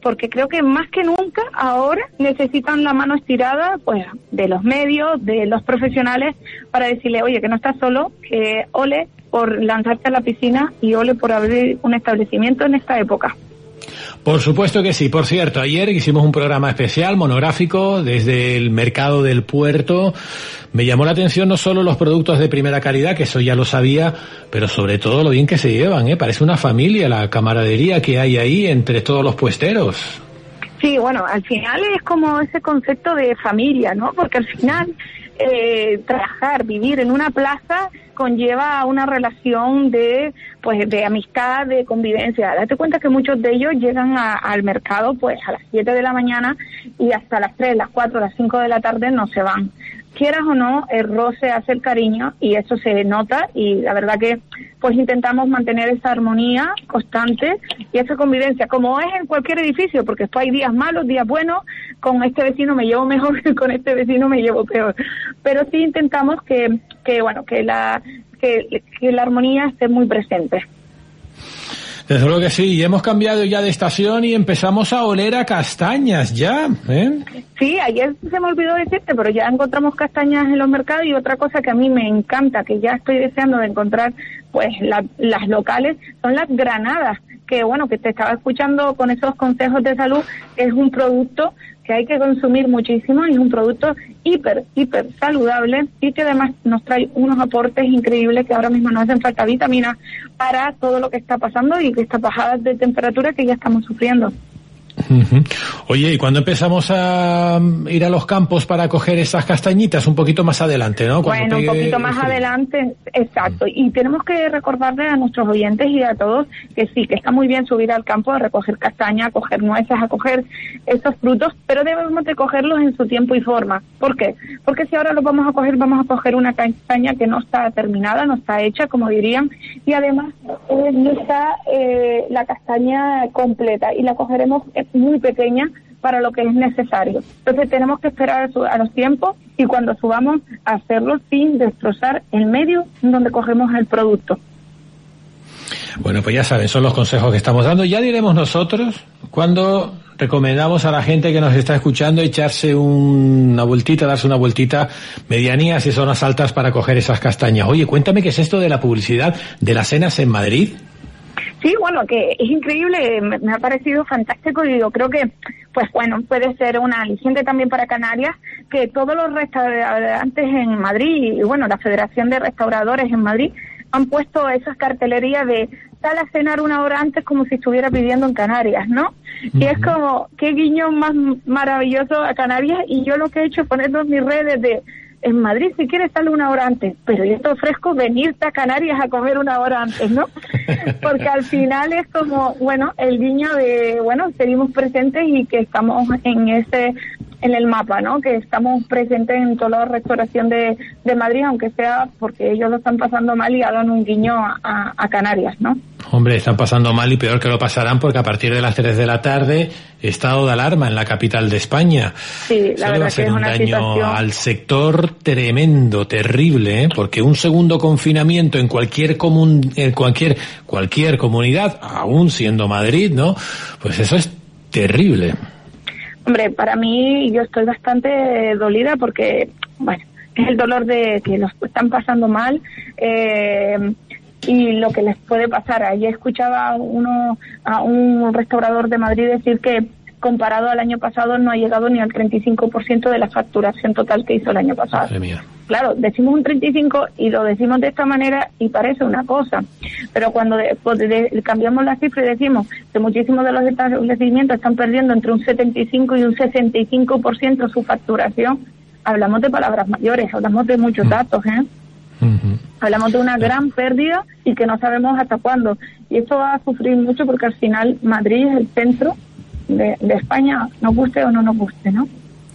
[SPEAKER 20] porque creo que más que nunca ahora necesitan la mano estirada, pues, de los medios, de los profesionales, para decirle, oye, que no estás solo, que ole por lanzarte a la piscina y ole por abrir un establecimiento en esta época.
[SPEAKER 2] Por supuesto que sí. Por cierto, ayer hicimos un programa especial, monográfico, desde el mercado del puerto. Me llamó la atención no solo los productos de primera calidad, que eso ya lo sabía, pero sobre todo lo bien que se llevan, ¿eh? Parece una familia la camaradería que hay ahí entre todos los puesteros.
[SPEAKER 20] Sí, bueno, al final es como ese concepto de familia, ¿no? Porque al final eh, trabajar, vivir en una plaza conlleva una relación de pues de amistad, de convivencia. Date cuenta que muchos de ellos llegan a, al mercado pues a las siete de la mañana y hasta las tres, las cuatro, las cinco de la tarde no se van. Quieras o no, el roce hace el cariño y eso se nota, y la verdad que pues intentamos mantener esa armonía constante y esa convivencia, como es en cualquier edificio, porque después hay días malos, días buenos, con este vecino me llevo mejor que con este vecino me llevo peor. Pero sí intentamos que, que bueno, que la, que, que la armonía esté muy presente.
[SPEAKER 2] Desde luego que sí, y hemos cambiado ya de estación y empezamos a oler a castañas ya, ¿eh?
[SPEAKER 20] Sí, ayer se me olvidó decirte, pero ya encontramos castañas en los mercados, y otra cosa que a mí me encanta, que ya estoy deseando de encontrar, pues la, las locales, son las granadas, que bueno, que te estaba escuchando con esos consejos de salud, es un producto que hay que consumir muchísimo, y es un producto hiper, hiper saludable, y que además nos trae unos aportes increíbles, que ahora mismo nos hacen falta vitaminas para todo lo que está pasando y que estas bajadas de temperatura que ya estamos sufriendo.
[SPEAKER 2] Uh-huh. Oye, ¿y cuándo empezamos a ir a los campos para coger esas castañitas? Un poquito más adelante, ¿no?
[SPEAKER 20] Cuando bueno, un poquito más el... adelante, exacto. Y tenemos que recordarle a nuestros oyentes y a todos que sí, que está muy bien subir al campo a recoger castaña, a coger nueces, a coger esos frutos, pero debemos de cogerlos en su tiempo y forma. ¿Por qué? Porque si ahora los vamos a coger, vamos a coger una castaña que no está terminada, no está hecha, como dirían, y además eh, no está eh, la castaña completa, y la cogeremos muy pequeña para lo que es necesario. Entonces tenemos que esperar a, su, a los tiempos, y cuando subamos a hacerlo sin destrozar el medio donde cogemos el producto.
[SPEAKER 2] Bueno, pues ya saben, son los consejos que estamos dando. Ya diremos nosotros cuando recomendamos a la gente que nos está escuchando echarse un, una vueltita, darse una vueltita medianías y zonas altas para coger esas castañas. Oye, cuéntame qué es esto de la publicidad de las cenas en Madrid.
[SPEAKER 20] Sí, bueno, que es increíble, me, me ha parecido fantástico, y yo creo que, pues bueno, puede ser una aliciente también para Canarias, que todos los restaurantes en Madrid, y bueno, la Federación de Restauradores en Madrid, han puesto esas cartelerías de sal a cenar una hora antes, como si estuviera pidiendo en Canarias, ¿no? Uh-huh. Y es como, qué guiño más maravilloso a Canarias, y yo lo que he hecho es ponerlo en mis redes de... En Madrid, si quieres, sale una hora antes, pero yo te ofrezco venirte a Canarias a comer una hora antes, ¿no? Porque al final es como, bueno, el guiño de, bueno, seguimos presentes y que estamos en ese, en el mapa, ¿no? Que estamos presentes en toda la restauración de, de Madrid, aunque sea porque ellos lo están pasando mal y hagan un guiño a, a, a Canarias, ¿no?
[SPEAKER 2] Hombre, están pasando mal, y peor que lo pasarán, porque a partir de las tres de la tarde, estado de alarma en la capital de España.
[SPEAKER 20] Sí, la verdad que es una situación.
[SPEAKER 2] Un daño al sector tremendo, terrible, ¿eh? Porque un segundo confinamiento en cualquier comun, en cualquier, cualquier comunidad, aún siendo Madrid, ¿no? Pues eso es terrible.
[SPEAKER 20] Hombre, para mí, yo estoy bastante dolida porque, bueno, es el dolor de que los están pasando mal, eh, y lo que les puede pasar. Ayer escuchaba a uno, a un restaurador de Madrid decir que comparado al año pasado no ha llegado ni al treinta y cinco por ciento de la facturación total que hizo el año pasado.
[SPEAKER 2] Madre mía.
[SPEAKER 20] Claro, decimos un treinta y cinco y lo decimos de esta manera y parece una cosa, pero cuando de, de, cambiamos la cifra y decimos que muchísimos de los establecimientos están perdiendo entre un setenta y cinco y un sesenta y cinco por ciento su facturación, hablamos de palabras mayores, hablamos de muchos datos, ¿eh? Uh-huh. Hablamos de una gran pérdida y que no sabemos hasta cuándo, y esto va a sufrir mucho porque al final Madrid es el centro de, de España, nos guste o no nos guste, ¿no?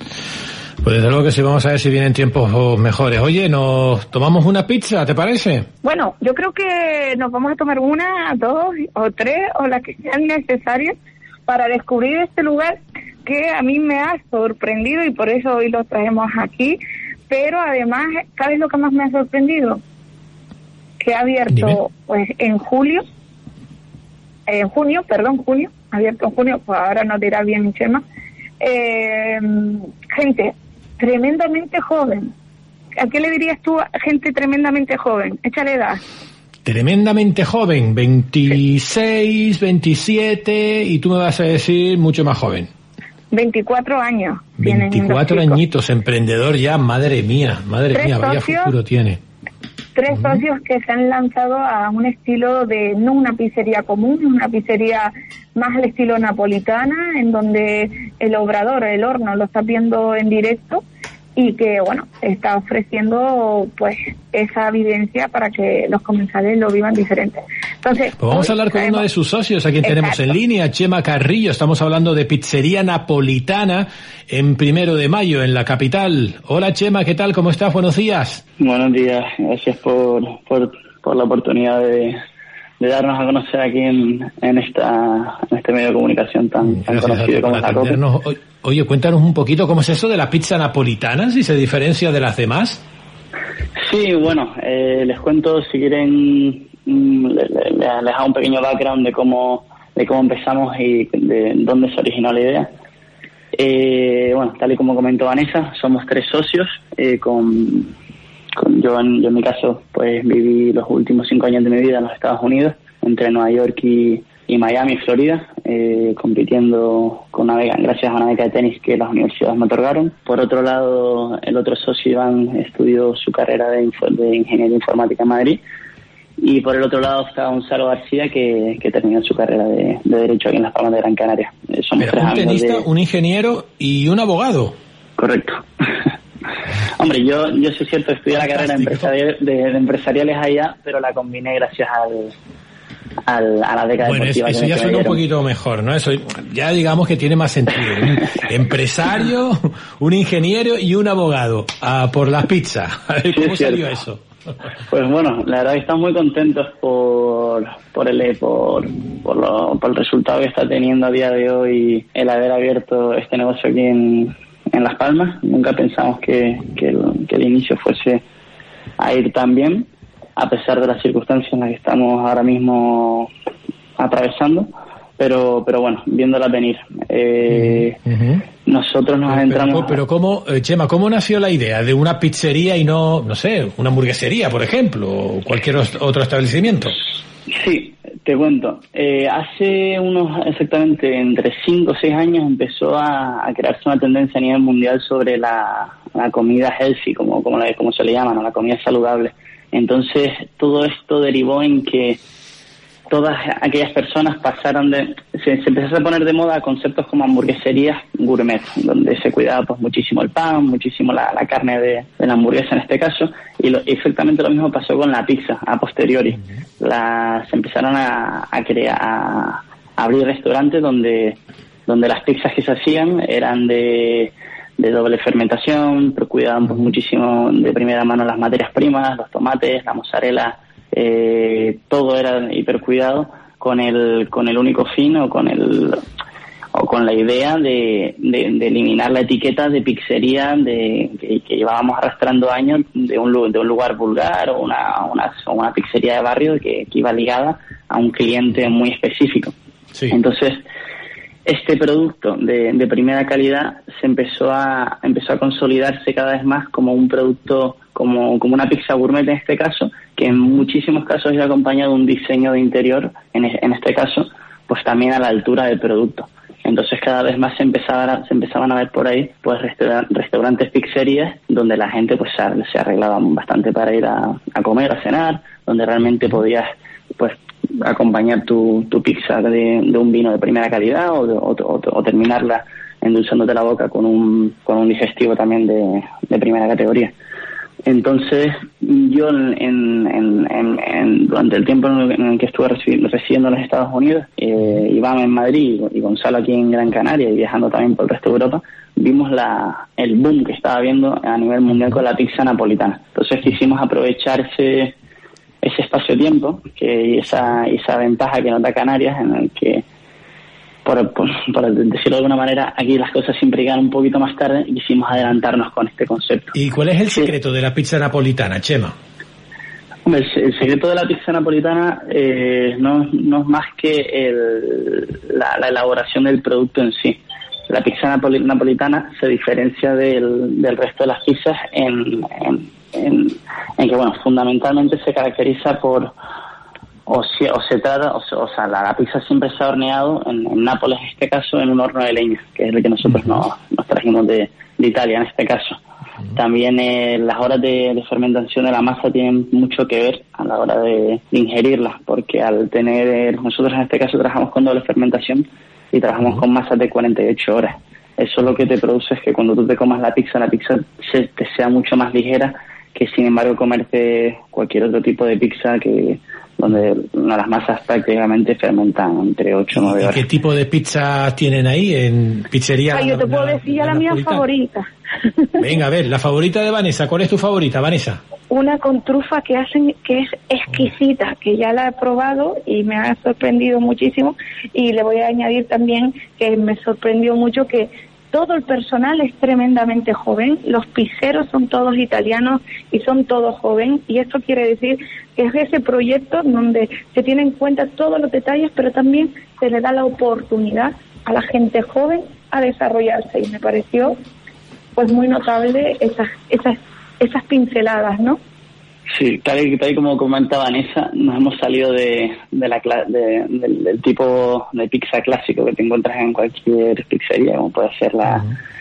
[SPEAKER 2] Pues desde luego que sí, vamos a ver si vienen tiempos mejores. Oye, ¿nos tomamos una pizza, te parece?
[SPEAKER 20] Bueno, yo creo que nos vamos a tomar una, dos o tres, o las que sean necesarias para descubrir este lugar que a mí me ha sorprendido, y por eso hoy lo traemos aquí. Pero además, ¿sabes lo que más me ha sorprendido? Que ha abierto, Dime. pues, en julio, en junio, perdón, junio, abierto en junio, pues ahora nos dirá bien Chema. Eh, gente tremendamente joven. ¿A qué le dirías tú a gente tremendamente joven? Échale edad.
[SPEAKER 2] Tremendamente joven, veintiséis, veintisiete, y tú me vas a decir mucho más joven.
[SPEAKER 20] veinticuatro años.
[SPEAKER 2] veinticuatro añitos, emprendedor ya, madre mía, madre Tres mía, vaya socios, futuro tiene.
[SPEAKER 20] Tres uh-huh. socios que se han lanzado a un estilo de, no una pizzería común, una pizzería más al estilo napolitana, en donde el obrador, el horno, lo está viendo en directo y que, bueno, está ofreciendo pues esa evidencia para que los comensales lo vivan diferente. Entonces,
[SPEAKER 2] pues vamos a hablar con uno de sus socios, a quien Exacto. tenemos en línea, Chema Carrillo. Estamos hablando de Pizzería Napolitana en Primero de Mayo, en la capital. Hola Chema, ¿qué tal? ¿Cómo estás? Buenos días.
[SPEAKER 7] Buenos días, gracias por, por, por la oportunidad de, de darnos a conocer aquí en, en, esta, en este medio de comunicación tan, tan conocido como la COPE.
[SPEAKER 2] Oye, cuéntanos un poquito cómo es eso de la pizza napolitana, si se diferencia de las demás.
[SPEAKER 7] Sí, bueno, eh, les cuento, si quieren, mm, les, les hago un pequeño background de cómo de cómo empezamos y de dónde se originó la idea. Eh, bueno, tal y como comentó Vanessa, somos tres socios, eh, con, con yo, en, yo en mi caso, pues viví los últimos cinco años de mi vida en los Estados Unidos, entre Nueva York y y Miami, Florida, eh, compitiendo con una beca, gracias a una beca de tenis que las universidades me otorgaron. Por otro lado, el otro socio, Iván, estudió su carrera de, info, de Ingeniería Informática en Madrid. Y por el otro lado está Gonzalo García, que, que terminó su carrera de, de Derecho aquí en Las Palmas de Gran Canaria. Somos
[SPEAKER 2] Pero un tenista, de... un ingeniero y un abogado.
[SPEAKER 7] Correcto. Hombre, yo yo sí es cierto, estudié la carrera empresarial, de, de empresariales allá, pero la combiné gracias al... Al, a la década
[SPEAKER 2] bueno,
[SPEAKER 7] deportiva.
[SPEAKER 2] Eso, eso ya suena un poquito mejor, ¿no? Eso ya digamos que tiene más sentido. Un empresario, un ingeniero y un abogado a por la pizza. A ver, ¿cómo sí, salió eso?
[SPEAKER 7] Pues bueno, la verdad que estamos muy contentos por por el por por, lo, por el resultado que está teniendo a día de hoy el haber abierto este negocio aquí en, en Las Palmas. Nunca pensamos que, que, el, que el inicio fuese a ir tan bien, a pesar de las circunstancias en las que estamos ahora mismo atravesando, pero pero bueno, viéndolas venir. Eh, uh-huh. Nosotros nos
[SPEAKER 2] pero,
[SPEAKER 7] adentramos...
[SPEAKER 2] Pero, pero ¿cómo, Chema, cómo nació la idea de una pizzería y no, no sé, una hamburguesería, por ejemplo, o cualquier otro establecimiento?
[SPEAKER 7] Sí, te cuento. Eh, hace unos, exactamente, entre cinco o seis años empezó a, a crearse una tendencia a nivel mundial sobre la, la comida healthy, como, como, la, como se le llama, ¿no? La comida saludable. Entonces, todo esto derivó en que todas aquellas personas pasaron de... Se, se empezó a poner de moda conceptos como hamburgueserías gourmet, donde se cuidaba pues muchísimo el pan, muchísimo la, la carne de, de la hamburguesa en este caso, y lo, exactamente lo mismo pasó con la pizza a posteriori. La, se empezaron a, a crear, a, a abrir restaurantes donde, donde las pizzas que se hacían eran de... de doble fermentación, pero cuidaban pues muchísimo de primera mano las materias primas, los tomates, la mozzarella, eh, todo era hipercuidado con el con el único fin o con el o con la idea de, de, de eliminar la etiqueta de pizzería de que, que llevábamos arrastrando años de un de un lugar vulgar o una una, una pizzería de barrio que, que iba ligada a un cliente muy específico. Sí. Entonces, este producto de, de primera calidad se empezó a empezó a consolidarse cada vez más como un producto, como, como una pizza gourmet en este caso, que en muchísimos casos es acompañado de un diseño de interior, en, en este caso, pues también a la altura del producto. Entonces cada vez más se empezaban a, se empezaban a ver por ahí pues restaur- restaurantes, pizzerías, donde la gente pues se, se arreglaba bastante para ir a, a comer, a cenar, donde realmente podías pues acompañar tu, tu pizza de, de un vino de primera calidad o, o, o, o terminarla endulzándote la boca con un con un digestivo también de, de primera categoría. Entonces yo en, en, en, en durante el tiempo en el que estuve residiendo en los Estados Unidos, eh, Iván en Madrid y Gonzalo aquí en Gran Canaria y viajando también por el resto de Europa, vimos la el boom que estaba habiendo a nivel mundial con la pizza napolitana. Entonces quisimos aprovechar ese ese espacio-tiempo que esa esa ventaja que nos da Canarias, en el que, por, por, por decirlo de alguna manera, aquí las cosas siempre llegan un poquito más tarde y quisimos adelantarnos con este concepto.
[SPEAKER 2] ¿Y cuál es el secreto sí. de la pizza napolitana, Chema?
[SPEAKER 7] Hombre, el, el secreto de la pizza napolitana eh, no, no es más que el, la, la elaboración del producto en sí. La pizza napoli, napolitana se diferencia del, del resto de las pizzas en, en, en, en que, bueno, fundamentalmente se caracteriza por, o, si, o se trata, o, o sea, la, la pizza siempre se ha horneado, en, en Nápoles en este caso, en un horno de leña, que es el que nosotros uh-huh. nos, nos trajimos de, de Italia en este caso. Uh-huh. También eh, las horas de, de fermentación de la masa tienen mucho que ver a la hora de, de ingerirla, porque al tener, nosotros en este caso trabajamos con doble fermentación, y trabajamos uh-huh. con masas de cuarenta y ocho horas. Eso lo que te produce es que cuando tú te comas la pizza, la pizza se, te sea mucho más ligera que, sin embargo, comerte cualquier otro tipo de pizza que donde las masas prácticamente fermentan entre ocho o nueve horas.
[SPEAKER 2] ¿Y qué tipo de pizza tienen ahí en pizzería?
[SPEAKER 20] Ay, yo te puedo decir ya la mía favorita.
[SPEAKER 2] Venga, a ver, la favorita de Vanessa. ¿Cuál es tu favorita, Vanessa?
[SPEAKER 20] Una con trufa que hacen que es exquisita, que ya la he probado y me ha sorprendido muchísimo. Y le voy a añadir también que me sorprendió mucho que todo el personal es tremendamente joven, los pizzeros son todos italianos y son todos jóvenes, y esto quiere decir que es ese proyecto donde se tienen en cuenta todos los detalles, pero también se le da la oportunidad a la gente joven a desarrollarse, y me pareció pues muy notable esas esas esas pinceladas, ¿no?
[SPEAKER 7] Sí, tal y, tal y como comentaba Vanessa, nos hemos salido de, de la de, del, del tipo de pizza clásico que te encuentras en cualquier pizzería, como puede ser la,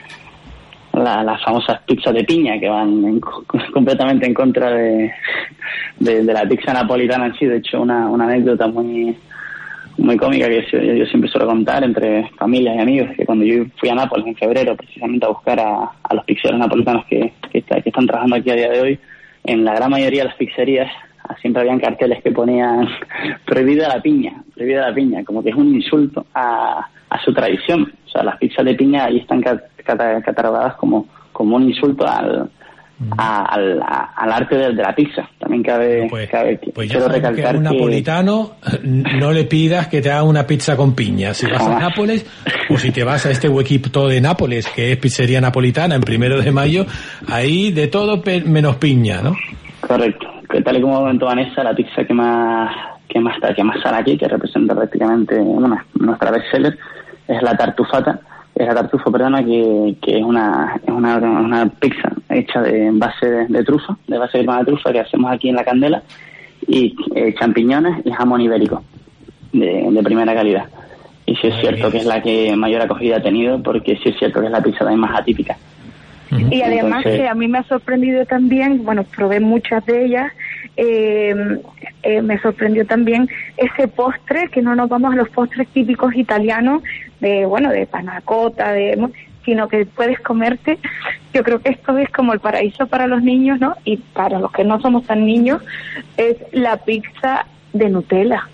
[SPEAKER 7] uh-huh. la las famosas pizzas de piña, que van en, completamente en contra de, de, de la pizza napolitana en sí. De hecho, una, una anécdota muy muy cómica que yo, yo siempre suelo contar entre familias y amigos, que cuando yo fui a Nápoles en febrero precisamente a buscar a, a los pizzeros napolitanos que, que, está, que están trabajando aquí a día de hoy, en la gran mayoría de las pizzerías siempre habían carteles que ponían prohibida la piña, prohibida la piña, como que es un insulto a, a su tradición. O sea, las pizzas de piña ahí están cat, cat, catalogadas como, como un insulto al, a, al, a, al arte de, de la pizza. También cabe,
[SPEAKER 2] pues,
[SPEAKER 7] cabe
[SPEAKER 2] pues
[SPEAKER 7] quiero recalcar
[SPEAKER 2] que a un napolitano no le pidas que te haga una pizza con piña. Si vas a Nápoles, o si te vas a este huequito de Nápoles, que es pizzería napolitana en Primero de Mayo, ahí de todo menos piña, ¿no?
[SPEAKER 7] Correcto. Que tal y como comentó Vanessa, la pizza que más que más que más sale aquí, que representa prácticamente una, nuestra bestseller, es la tartufata. Es la tartufo, perdona, que, que es una es una, una pizza hecha de base de, de trufa, de base de crema de trufa, que hacemos aquí en la candela, y eh, champiñones y jamón ibérico de, de primera calidad. Y sí es cierto que es la que mayor acogida ha tenido, porque sí es cierto que es la pizza también más atípica.
[SPEAKER 20] Y además Entonces, que a mí me ha sorprendido también, bueno, probé muchas de ellas, eh, eh, me sorprendió también ese postre, que no nos vamos a los postres típicos italianos, de bueno, de panna cotta, de, sino que puedes comerte. Yo creo que esto es como el paraíso para los niños, ¿no? Y para los que no somos tan niños, es la pizza de Nutella.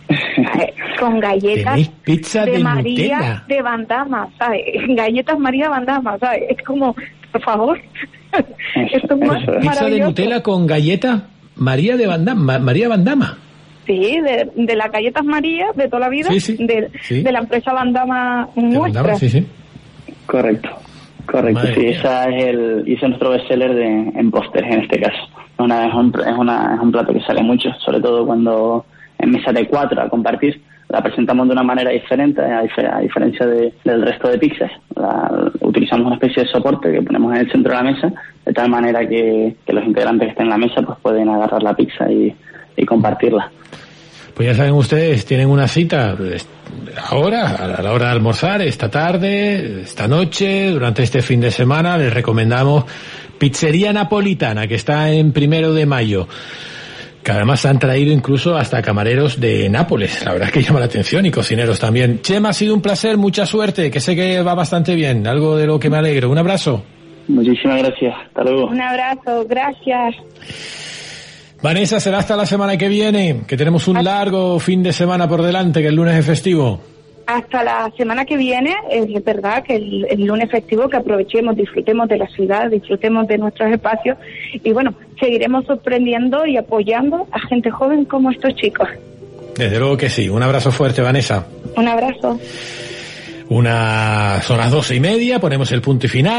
[SPEAKER 20] Con galletas
[SPEAKER 2] pizza
[SPEAKER 20] de,
[SPEAKER 2] de
[SPEAKER 20] María
[SPEAKER 2] Nutella?
[SPEAKER 20] de Bandama, ¿sabes? Galletas María Bandama, ¿sabes? Es como, por favor, esto es más
[SPEAKER 2] pizza de Nutella con galleta María de Bandama, María Bandama.
[SPEAKER 20] Sí, de, de las galletas María de toda la vida,
[SPEAKER 2] sí, sí,
[SPEAKER 20] de,
[SPEAKER 2] sí.
[SPEAKER 20] de la empresa Bandama nuestra.
[SPEAKER 2] Bandama, sí, sí.
[SPEAKER 7] Correcto, correcto. Madre sí, mía. Esa es el, y ese es nuestro bestseller de, en pósteres en este caso. Una, es, un, es, una, es un plato que sale mucho, sobre todo cuando en mesa de cuatro a compartir, la presentamos de una manera diferente, a, difer- a diferencia de, del resto de pizzas. La, utilizamos una especie de soporte que ponemos en el centro de la mesa, de tal manera que, que los integrantes que estén en la mesa pues pueden agarrar la pizza y, y compartirla.
[SPEAKER 2] Pues ya saben ustedes, tienen una cita ahora, a la hora de almorzar, esta tarde, esta noche, durante este fin de semana. Les recomendamos Pizzería Napolitana, que está en Primero de Mayo, que además han traído incluso hasta camareros de Nápoles. La verdad es que llama la atención, y cocineros también. Chema, ha sido un placer, mucha suerte, que sé que va bastante bien, algo de lo que me alegro. Un abrazo.
[SPEAKER 7] Muchísimas gracias, hasta luego.
[SPEAKER 20] Un abrazo, gracias.
[SPEAKER 2] Vanessa, será hasta la semana que viene, que tenemos un largo fin de semana por delante, que el lunes es festivo.
[SPEAKER 20] Hasta la semana que viene, es verdad que el, el lunes festivo, que aprovechemos, disfrutemos de la ciudad, disfrutemos de nuestros espacios, y bueno, seguiremos sorprendiendo y apoyando a gente joven como estos chicos.
[SPEAKER 2] Desde luego que sí. Un abrazo fuerte, Vanessa.
[SPEAKER 20] Un abrazo.
[SPEAKER 2] Una, son las doce y media, ponemos el punto y final.